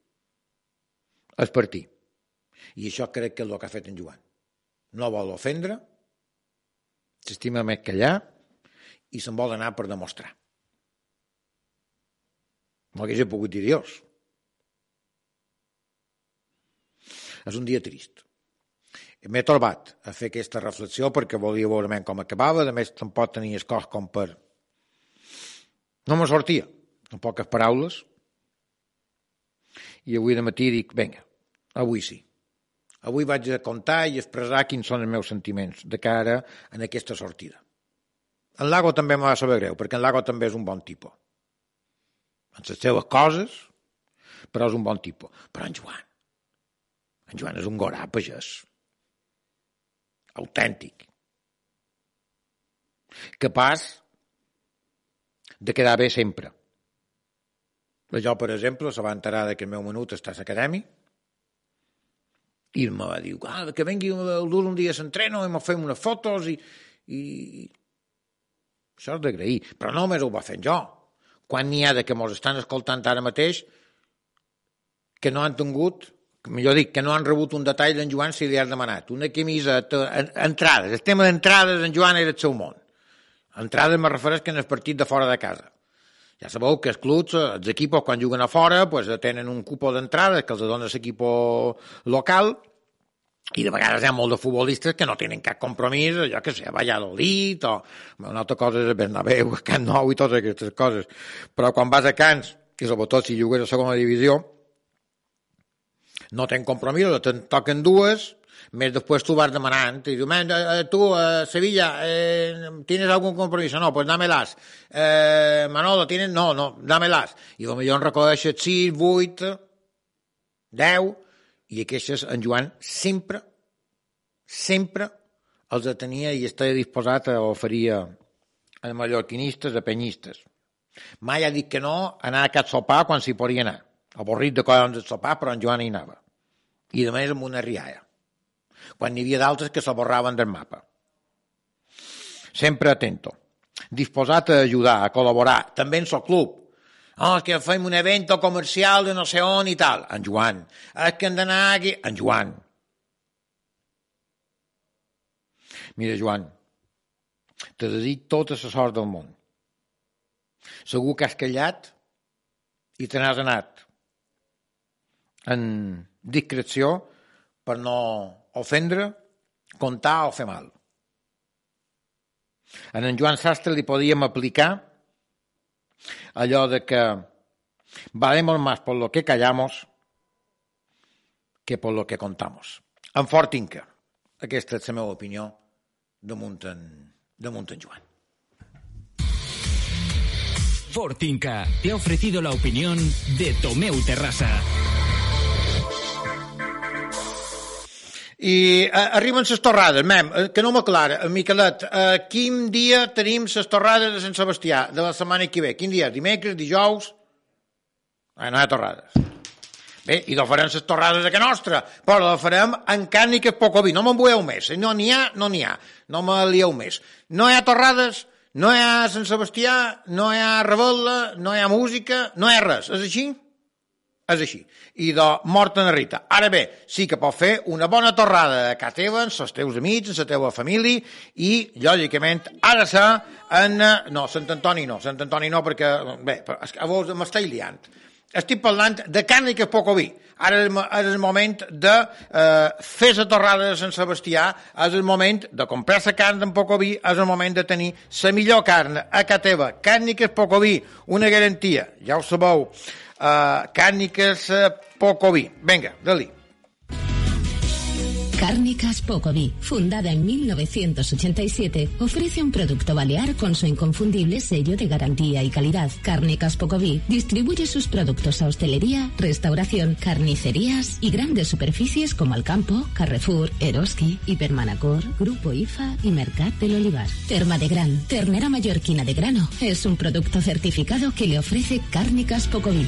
és partir. I això crec que és el que ha fet en Joan. No vol ofendre, s'estima més que allà i se'n vol anar per demostrar. No hagués pogut dir Dios. És un dia trist. M'he trobat a fer aquesta reflexió perquè volia veure com acabava, a més tampoc tenia el cos com per... No me sortia, amb poques paraules, i avui de matí dic, vinga, avui sí. Avui vaig a contar i expressar quins són els meus sentiments de cara a aquesta sortida. En Lago també m'ha de saber greu, perquè en Lago també és un bon tipus. En les seves coses, però és un bon tipus. Però en Joan, en Joan és un gorà pagès, autèntic, capaç de quedar bé sempre. Jo, per exemple, se va enterar que el meu menut està a l'acadèmia i me va dir, ah, que vengui el dur un dia a l'entreno i me fem unes fotos i, i... això és d'agrair, però no només ho va fer jo. Quan n'hi ha de que mos estan escoltant ara mateix que no han tingut, millor dic, que no han rebut un detall d'en Joan si li has demanat una camisa, entrades, el tema d'entrades en Joan era el seu món. Entrades me refereix que en el partit de fora de casa. Ja sabeu que els clubs, els equipos, quan juguen a fora, pues, tenen un cupo d'entrades que els dona l'equip local i de vegades hi ha molts de futbolistes que no tenen cap compromís, jo que sé, a Valladolid o una altra cosa és a Bernabéu, a Camp Nou i totes aquestes coses. Però quan vas a Cans, i sobretot si jugues a segona divisió, no tenen compromís, te'n toquen dues, més després tu vas demanant, i dius, tu, a Sevilla, eh, ¿tienes algún compromiso? No, pues dámelas. Eh, Manolo, ¿tienes? No, no, dámelas. I potser en reconeixes sis, vuit, deu, i aquestes en Joan sempre, sempre els tenia i estava disposat a oferir a mallorquinistes, a penyistes. Mai ha dit que no anar a cap sopar quan s'hi podia anar. Avorrit de collons de sopar, però en Joan hi anava. I de més amb una rialla. Quan n'hi havia d'altres que s'aborraven del mapa. Sempre atento. Disposat a ajudar, a col·laborar. També en el club. Oh, és que fem un evento comercial de no sé on i tal. En Joan. És que hem d'anar aquí. En Joan. Mira, Joan, te desitjo tota la sort del món. Segur que has callat i te n'has anat en discreció per no ofendre, contar o fer mal. En en Joan Sastre li podíem aplicar allò de que valemos más por lo que callamos que por lo que contamos. En Fortinca. Aquesta és la meva opinió damunt en, damunt en Joan. Fortinca te ha ofrecido la opinión de Tomeu Terrassa. I uh, arriben les torrades, mem, uh, que no m'aclara, uh, Miquelet, uh, quin dia tenim les torrades de Sant Sebastià de la setmana que ve? Quin dia? Dimecres, dijous? Ah, no hi ha torrades. Bé, i no farem les torrades de que nostra, però la farem en carn i que és poc vi. No me'n vulleu més. No n'hi ha, no n'hi ha. No me lieu més. No hi ha torrades, no hi ha Sant Sebastià, no hi ha revetlla, no hi ha música, no hi ha res. És així? És així. I de mort en Rita. Ara bé, sí que pot fer una bona torrada a casa teva, amb els teus amics, amb la teva família, i, lògicament, ha de ser en... No, Sant Antoni no, Sant Antoni no, perquè, bé, a vos m'estic liant. Estic parlant de carn i que és poc vi. Ara és el moment de eh, fer la torrada de Sant Sebastià, és el moment de comprar la carn amb poc vi, és el moment de tenir la millor carn a casa teva. Carn i que és poc vi, una garantia, ja ho sabeu. Uh, Cárnicas uh, Pocoví. Venga, dale. Cárnicas Pocoví, fundada en mil novecientos ochenta y siete, ofrece un producto balear con su inconfundible sello de garantía y calidad. Cárnicas Pocoví distribuye sus productos a hostelería, restauración, carnicerías y grandes superficies como Alcampo, Carrefour, Eroski, Hipermanacor, Grupo I F A y Mercat del Olivar. Terma de Gran, ternera mallorquina de grano, es un producto certificado que le ofrece Cárnicas Pocoví.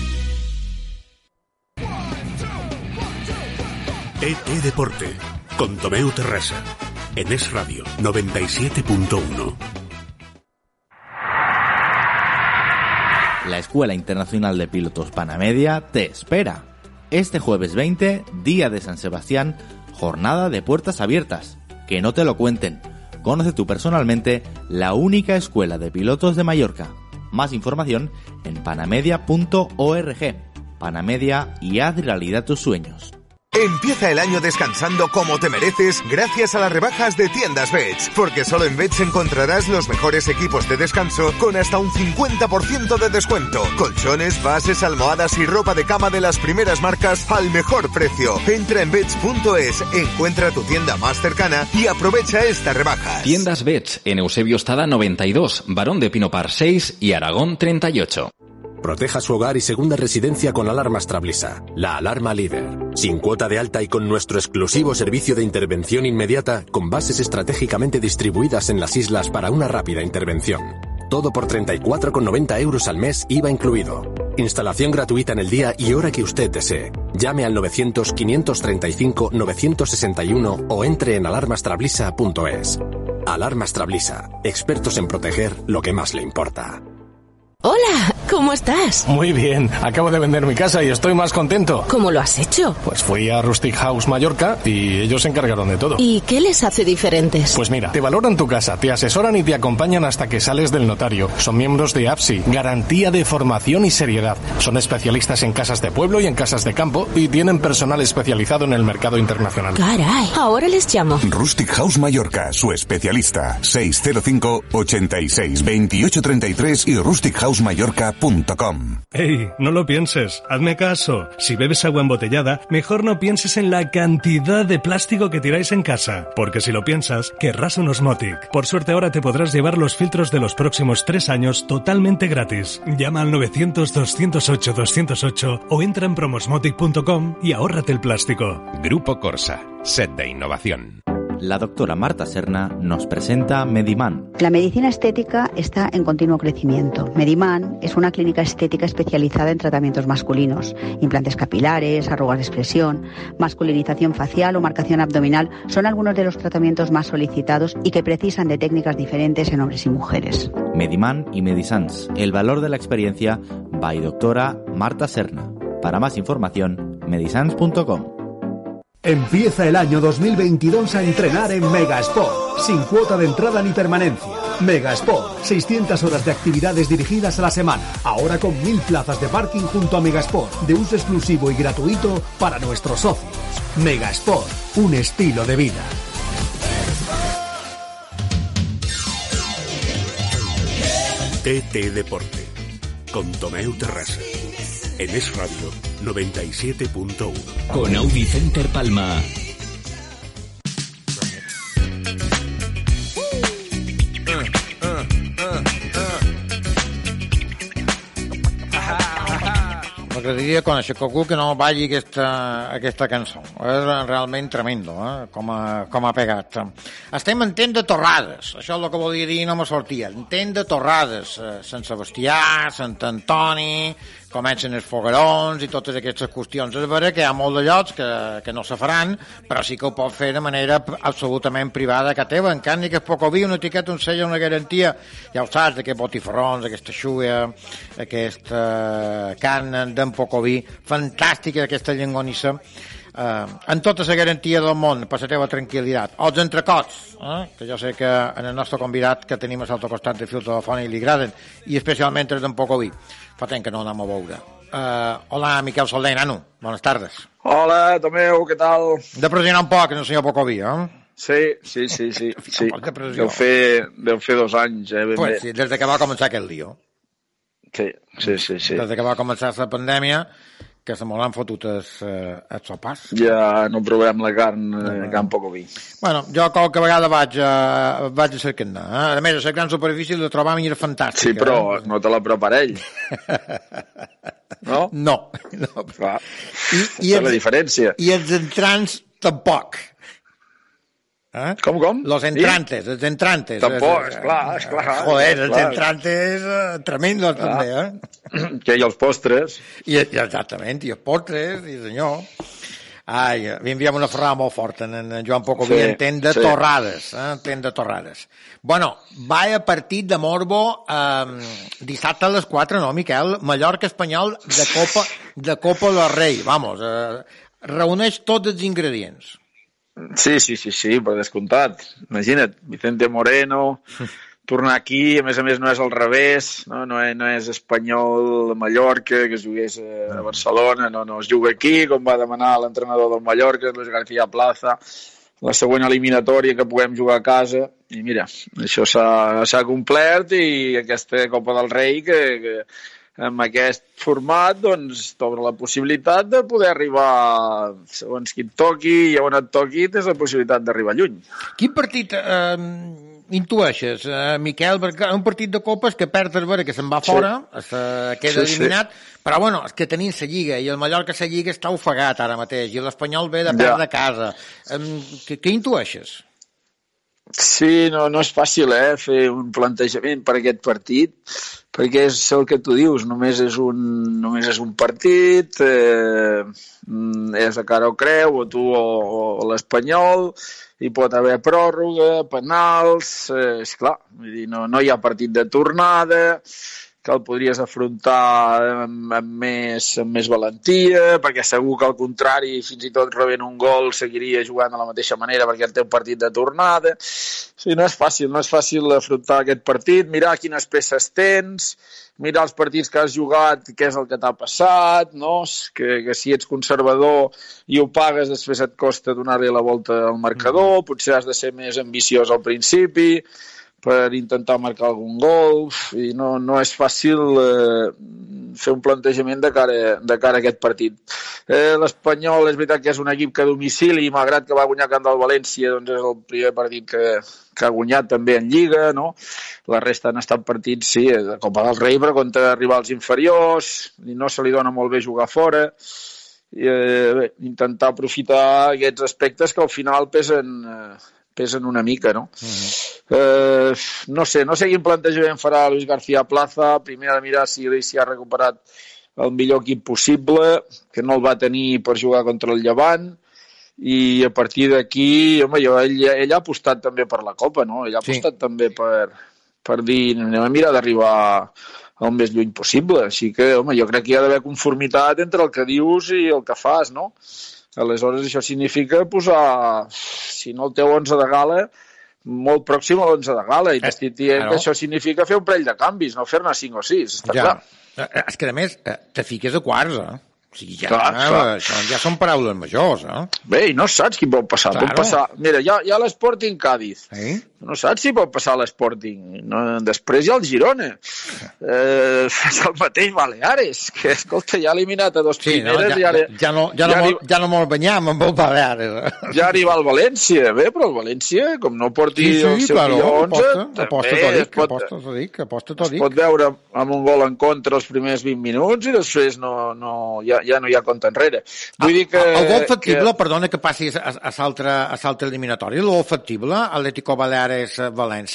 E T Deporte, con Tomeu Terrassa, en Es Radio noventa y siete punto uno. La Escuela Internacional de Pilotos Panamedia te espera. Este jueves veinte, día de San Sebastián, jornada de puertas abiertas. Que no te lo cuenten. Conoce tú personalmente la única escuela de pilotos de Mallorca. Más información en panamedia punto org. Panamedia, y haz realidad tus sueños. Empieza el año descansando como te mereces gracias a las rebajas de Tiendas Bets, porque solo en Bets encontrarás los mejores equipos de descanso con hasta un cincuenta por ciento de descuento. Colchones, bases, almohadas y ropa de cama de las primeras marcas al mejor precio. Entra en bets punto es, encuentra tu tienda más cercana y aprovecha estas rebajas. Tiendas Bets en Eusebio Estada noventa y dos, Barón de Pinopar seis y Aragón treinta y ocho. Proteja su hogar y segunda residencia con alarmas Trablisa, la alarma líder. Sin cuota de alta y con nuestro exclusivo servicio de intervención inmediata, con bases estratégicamente distribuidas en las islas para una rápida intervención. Todo por treinta y cuatro con noventa euros al mes, I V A incluido. Instalación gratuita en el día y hora que usted desee. Llame al novecientos, quinientos treinta y cinco, novecientos sesenta y uno o entre en alarmas trablisa punto es. Alarmas Trablisa, expertos en proteger lo que más le importa. Hola, ¿cómo estás? Muy bien, acabo de vender mi casa y estoy más contento. ¿Cómo lo has hecho? Pues fui a Rustic House Mallorca y ellos se encargaron de todo. ¿Y qué les hace diferentes? Pues mira, te valoran tu casa, te asesoran y te acompañan hasta que sales del notario. Son miembros de A P S I, garantía de formación y seriedad. Son especialistas en casas de pueblo y en casas de campo y tienen personal especializado en el mercado internacional. Caray, ahora les llamo. Rustic House Mallorca, su especialista. seis cero cinco, ochenta y seis, veintiocho treinta y tres y rustic house mallorca punto com. Ey, no lo pienses, hazme caso. Si bebes agua embotellada, mejor no pienses en la cantidad de plástico que tiráis en casa, porque si lo piensas, querrás un Osmotic. Por suerte ahora te podrás llevar los filtros de los próximos tres años totalmente gratis. Llama al novecientos, doscientos ocho, doscientos ocho o entra en promosmotic punto com y ahórrate el plástico. Grupo Corsa, set de innovación. La doctora Marta Serna nos presenta Mediman. La medicina estética está en continuo crecimiento. Mediman es una clínica estética especializada en tratamientos masculinos. Implantes capilares, arrugas de expresión, masculinización facial o marcación abdominal son algunos de los tratamientos más solicitados y que precisan de técnicas diferentes en hombres y mujeres. Mediman y Medisans. El valor de la experiencia by doctora Marta Serna. Para más información, medisans punto com. Empieza el año dos mil veintidós a entrenar en Megasport, sin cuota de entrada ni permanencia. Megasport, seiscientas horas de actividades dirigidas a la semana, ahora con mil plazas de parking junto a Megasport, de uso exclusivo y gratuito para nuestros socios. Megasport, un estilo de vida. T T Deporte, con Tomeu Terrassa. En Es Radio noventa y siete punto uno. Con Audi Center Palma. M'agradaria conèixer qualcú que no balli aquesta, aquesta cançó. És realment tremendo, eh? com, a, com ha pegat. Estem en temps de torrades, això és el que volia dir, no me sortia. En temps de torrades, Sant Sebastià, Sant Antoni, comencen els foguerons i totes aquestes qüestions. És vera que hi ha molt de llocs que, que no se faran, però sí que ho pot fer de manera absolutament privada que teva. En canvi, que és poc vi, una etiqueta, un sella, una garantia, ja ho saps, d'aquests botifarrons, aquesta xuga, aquesta carn d'en poc vi, fantàstica aquesta llengonissa, eh, amb tota la garantia del món per la teva tranquil·litat. Els entrecots, eh, que jo sé que en el nostre convidat que tenim a l'altre costat de fil telefònic li agraden, i especialment els d'en poc vi. Fa temps que no anem a veure. Uh, hola, Miquel Soler, nano. Buenas tardes. Hola, Tomeu, què tal? De pressionar un poc, el senyor Pocoví, eh? Sí, sí, sí, sí. sí. Deu, fer, deu fer dos anys, eh? Ben pues, bé. sí, des de que va començar aquest lío. Sí, sí, sí, sí. Des de que va començar la pandèmia, que se me l'han fotut els, eh, els sopars. Ja no provem la carn, eh, carn poc vi. Bueno, jo qualque vegada vaig a, vaig a cercar, eh? A més, a la gran superfície de trobar mira fantàstica. Sí, però eh? no te la prepara ell. No? No. no. Clar. I, i és els, la diferència. I els entrants tampoc. Eh? Com, com? Los entrantes, sí? Els entrantes. Tampoc, esclar, esclar. Joder, esclar. els entrantes eh, tremendos clar. També, eh? Que hi ha els postres. I, exactament, i els postres, i senyor. Ai, li enviem una ferrada molt forta en, en Joan Pocoví, sí, entén de sí. torrades, eh? entén de torrades. Bueno, va a partit de Morbo eh, dissabte a les quatre, no, Miquel? Mallorca-Espanyol de Copa, de Copa del Rei, vamos, eh, reuneix tots els ingredients. Sí, sí, sí, sí, per descomptat. Imagina't, Vicente Moreno, tornar aquí, a més a més no és al revés, no, no, és, no és espanyol de Mallorca, que es jugués a Barcelona, no, no es juga aquí, com va demanar l'entrenador del Mallorca, Luis García Plaza, la següent eliminatòria que puguem jugar a casa, i mira, això s'ha complert, i aquesta Copa del Rei que... que amb aquest format doncs t'obre la possibilitat de poder arribar segons qui et toqui i on et toqui tens la possibilitat d'arribar lluny. Quin partit eh, intueixes, eh, Miquel? Perquè un partit de copes que perd el veure que se'n va fora, sí. se queda sí, eliminat, sí. Però bueno, és que tenim la Lliga i el Mallorca la Lliga està ofegat ara mateix i l'Espanyol ve de perdre ja. casa. Eh, què, què intueixes? Sí, no, no és fàcil, eh, fer un plantejament per aquest partit, perquè és el que tu dius, només és un, només és un partit, eh, és a cara o creu, o tu o, o l'Espanyol, hi pot haver pròrroga, penals, eh, esclar, vull dir, no, no hi ha partit de tornada, que el podries afrontar amb, amb, més, amb més valentia, perquè segur que al contrari, fins i tot rebent un gol, seguiria jugant de la mateixa manera perquè el teu partit de tornada. Sí, no és fàcil, no és fàcil afrontar aquest partit, mirar quines peces tens, mirar els partits que has jugat, què és el que t'ha passat, no? que, que si ets conservador i ho pagues, després et costa donar-li la volta al marcador, mm. potser has de ser més ambiciós al principi, per intentar marcar algun gol, i no, no és fàcil eh, fer un plantejament de cara, de cara a aquest partit. Eh, L'Espanyol és veritat que és un equip que a domicili, malgrat que va guanyar camp del València, doncs és el primer partit que, que ha guanyat també en Lliga, no? La resta han estat partits, sí, de Copa del Rei, però contra rivals inferiors, i no se li dona molt bé jugar fora, i eh, bé, intentar aprofitar aquests aspectes que al final pesen... Eh, pesen una mica, no? Uh-huh. Eh, no sé, no sé quin plantejament farà Luis García Plaza, primer ha de mirar si, si ha recuperat el millor equip possible, que no el va tenir per jugar contra el Llevant, i a partir d'aquí, home, jo, ell, ell ha apostat també per la Copa, no? Ell ha apostat sí. també per, per dir, anem a mirar d'arribar el més lluny possible, així que, home, jo crec que hi ha d'haver conformitat entre el que dius i el que fas, no? Aleshores, això significa posar, si no el teu onze de gala, molt pròxim a l'onze de gala, i t'estic dient que això significa fer un parell de canvis, no fer-ne cinc o sis, està ja. clar. És que, a més, te fiques a quarts, eh? O sigui, ja, clar, eh, clar. Això ja són paraules majors, eh? Bé, i no saps qui pot passar. Claro. Pot passar... Mira, hi ha, hi ha l'Sporting Cádiz. Sí? No saps si pot passar l'Sporting. No, després hi ha el Girona. Eh, és el mateix Baleares, que, escolta, ja ha eliminat a dos sí, primeres. No? Ja, ja, ja, no, ja, ja, no, ja no me'l banyam amb el Baleares. Ja arriba el València, bé, però el València, com no porti sí, sí, el seu claro, millor onze, aposta, aposta tòric, pot, aposta tòric, aposta tòric. Es pot veure amb un gol en contra els primers vint minuts i després no, no, ja, ja no hi ha compte enrere. Vull dir que... El gol factible, que... perdona que passi a, a l'altre eliminatori, el gol factible, Atlético Baleares-València,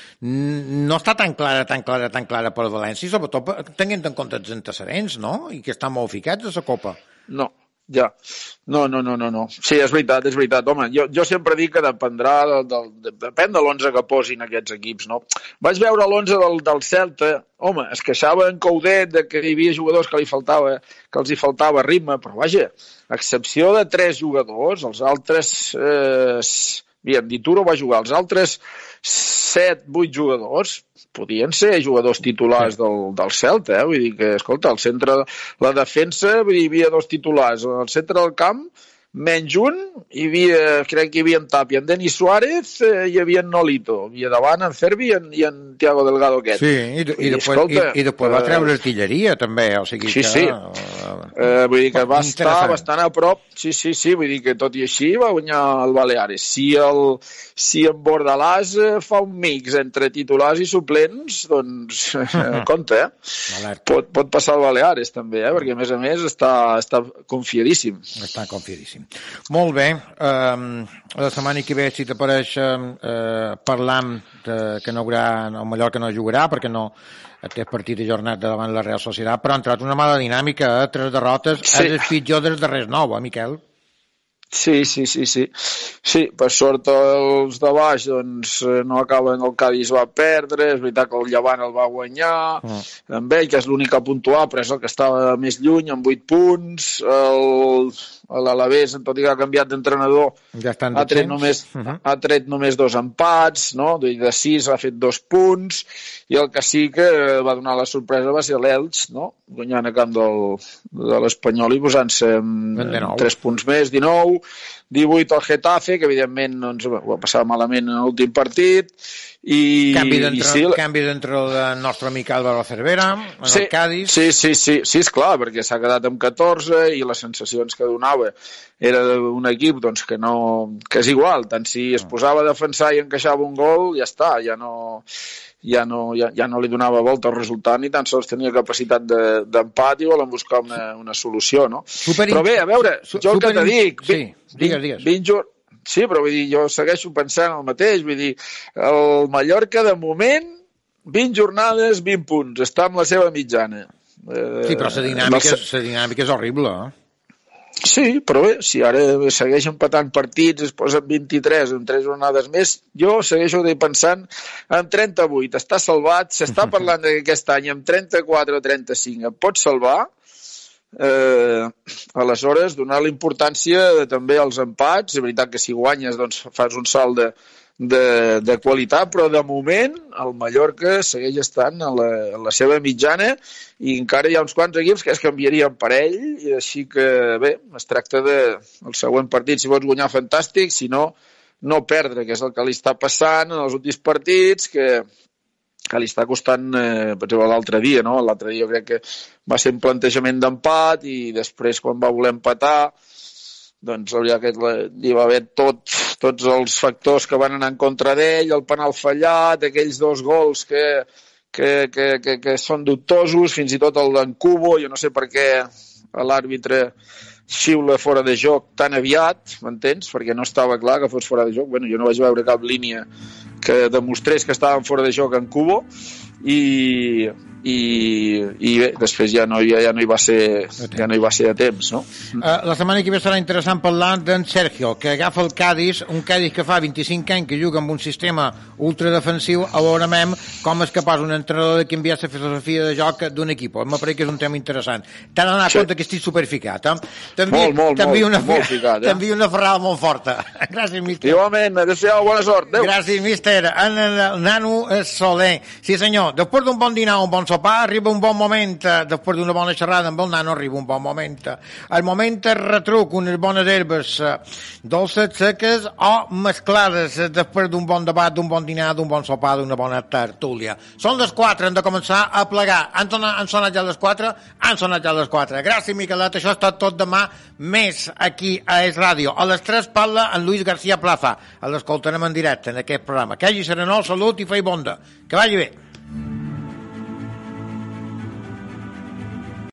no està tan clara, tan clara, tan clara per València, sobretot tenint en compte els antecedents, no? I que estan molt ficats a la Copa. No, ja. No, no, no, no, no. Sí, és veritat, és veritat. Home, jo, jo sempre dic que dependrà, del, del, de, depèn de l'onze que posin aquests equips, no? Vaig veure l'onze del, del Celta, home, es queixava en Coudet de que hi havia jugadors que li faltava, que els hi faltava ritme, però vaja, a excepció de tres jugadors, els altres... Eh, Bien, Dituro va jugar, els altres set, vuit jugadors podien ser jugadors titulars sí. del, del Celta, eh? Vull dir que, escolta, al centre, la defensa, vull dir, hi havia dos titulars, al centre del camp, menys un, hi havia, crec que hi havia en Tapia, en Denis Suárez, eh, hi havia en Nolito, i davant en Cervi i en, i en Thiago Delgado aquest. Sí, i, i, i, després, escolta, i, i després va treure artilleria, també, o sigui sí, que... Sí, sí, eh, vull dir que va estar bastant a prop, sí, sí, sí, vull dir que tot i així va guanyar el Baleares. Si, el, si en Bordalàs fa un mix entre titulars i suplents, doncs, eh, compte, eh? Pot, pot passar el Baleares, també, eh? Perquè, a més a més, està, està confiadíssim. Està confiadíssim. Molt bé, um, la setmana que ve, si t'apareix, uh, parlam de, que no haurà, el Mallorca no jugarà, perquè no té partit de jornada davant la Real Societat, però ha entrat una mala dinàmica, eh? Tres derrotes, sí. És el pitjor dels darrers nou, eh, Miquel? Sí, sí, sí, sí. Sí, per sort els de baix doncs, no acaben, el Cádiz va perdre, és veritat que el Llevant el va guanyar, mm. amb ell, que és l'únic a puntuar, però és el que estava més lluny, amb vuit punts, el, l'Alavés, tot i que ha canviat d'entrenador, ja ha, tret només, uh-huh. ha tret només dos empats, no? De sis ha fet dos punts, i el que sí que va donar la sorpresa va ser l'Elx, no? Guanyant a camp del, de l'Espanyol i posant-se tres punts més, dinou, divuit al Getafe, que evidentment doncs, ho va passar malament en l'últim partit, i... Canvi d'entre, i sí, canvi d'entre el nostre amic Álvaro Cervera, en sí, el Cádiz... Sí, sí, sí, sí, esclar, perquè s'ha quedat amb catorze i les sensacions que donava era un equip doncs, que, no, que és igual, tant si es posava a defensar i encaixava un gol, ja està, ja no... Ja no, ja, ja no li donava volta al resultat ni tan sols tenia capacitat d'empat de, i volen buscar una, una solució, no? Super, però bé, a veure, jo el que te dic... Sí, digues, digues. vint, Sí, però vull dir, jo segueixo pensant el mateix, vull dir, el Mallorca de moment, vint jornades, vint punts, està amb la seva mitjana. Sí, però la dinàmica, és, la dinàmica és horrible, eh? Sí, però bé, si ara segueix empatant partits, es posen vint-i-tres en tres jornades més, jo segueixo pensant en trenta-vuit, està salvat, s'està parlant que aquest any amb trenta-quatre o trenta-cinc em pot salvar, eh, aleshores donar la importància també als empats, és veritat que si guanyes doncs fas un salt de De, de qualitat, però de moment el Mallorca segueix estant a la, a la seva mitjana i encara hi ha uns quants equips que es canviarien per ell, i així que bé, es tracta de el següent partit, si vols guanyar fantàstic, si no, no perdre, que és el que li està passant en els últims partits, que, que li està costant, eh, per exemple, l'altre dia, no? L'altre dia jo crec que va ser un plantejament d'empat i després quan va voler empatar doncs que hi va haver tot, tots els factors que van anar en contra d'ell, el penal fallat, aquells dos gols que, que, que, que, que són dubtosos, fins i tot el d'en Cubo, jo no sé per què l'àrbitre xiula fora de joc tan aviat, m'entens? Perquè no estava clar que fos fora de joc. Bueno, jo no vaig veure cap línia que demostrés que estaven fora de joc en Cubo, i, i, i bé, després ja no, ja, ja no hi va ser ja no hi va ser a temps, no? Uh, la setmana que ve serà interessant parlar d'en Sergio, que agafa el Cádiz, un Cádiz que fa vint-i-cinc anys que juga amb un sistema ultradefensiu, a veure com és capaç un entrenador de canviar la filosofia de joc d'un equip. Em pareix que és un tema interessant. T'ha d'anar sí. compte que estic superficat, eh? Molt, molt, molt, una, molt ficat, eh? T'envio una ferrada molt forta. Gràcies, míster. Igualment, adéu-siau, bona sort. Adéu. Gràcies, míster. En el, el nano Soler. Sí, senyor. Després d'un bon dinar, un bon sopar, arriba un bon moment. Després d'una bona xerrada amb el nano, arriba un bon moment. El moment es retruc, unes bones herbes dolces, seques o mesclades després d'un bon debat, d'un bon dinar, d'un bon sopar, d'una bona tertúlia. Són les quatre, hem de començar a plegar. Han, sonat, han sonat ja les quatre? Han sonat ja les quatre. Gràcies, Miquelet. Això està tot demà més aquí a Es Ràdio. A les tres parla en Luis García Plaza. L'escoltarem en directe en aquest programa. Que hagi serenor, salut i fei bonda. Que vagi bé.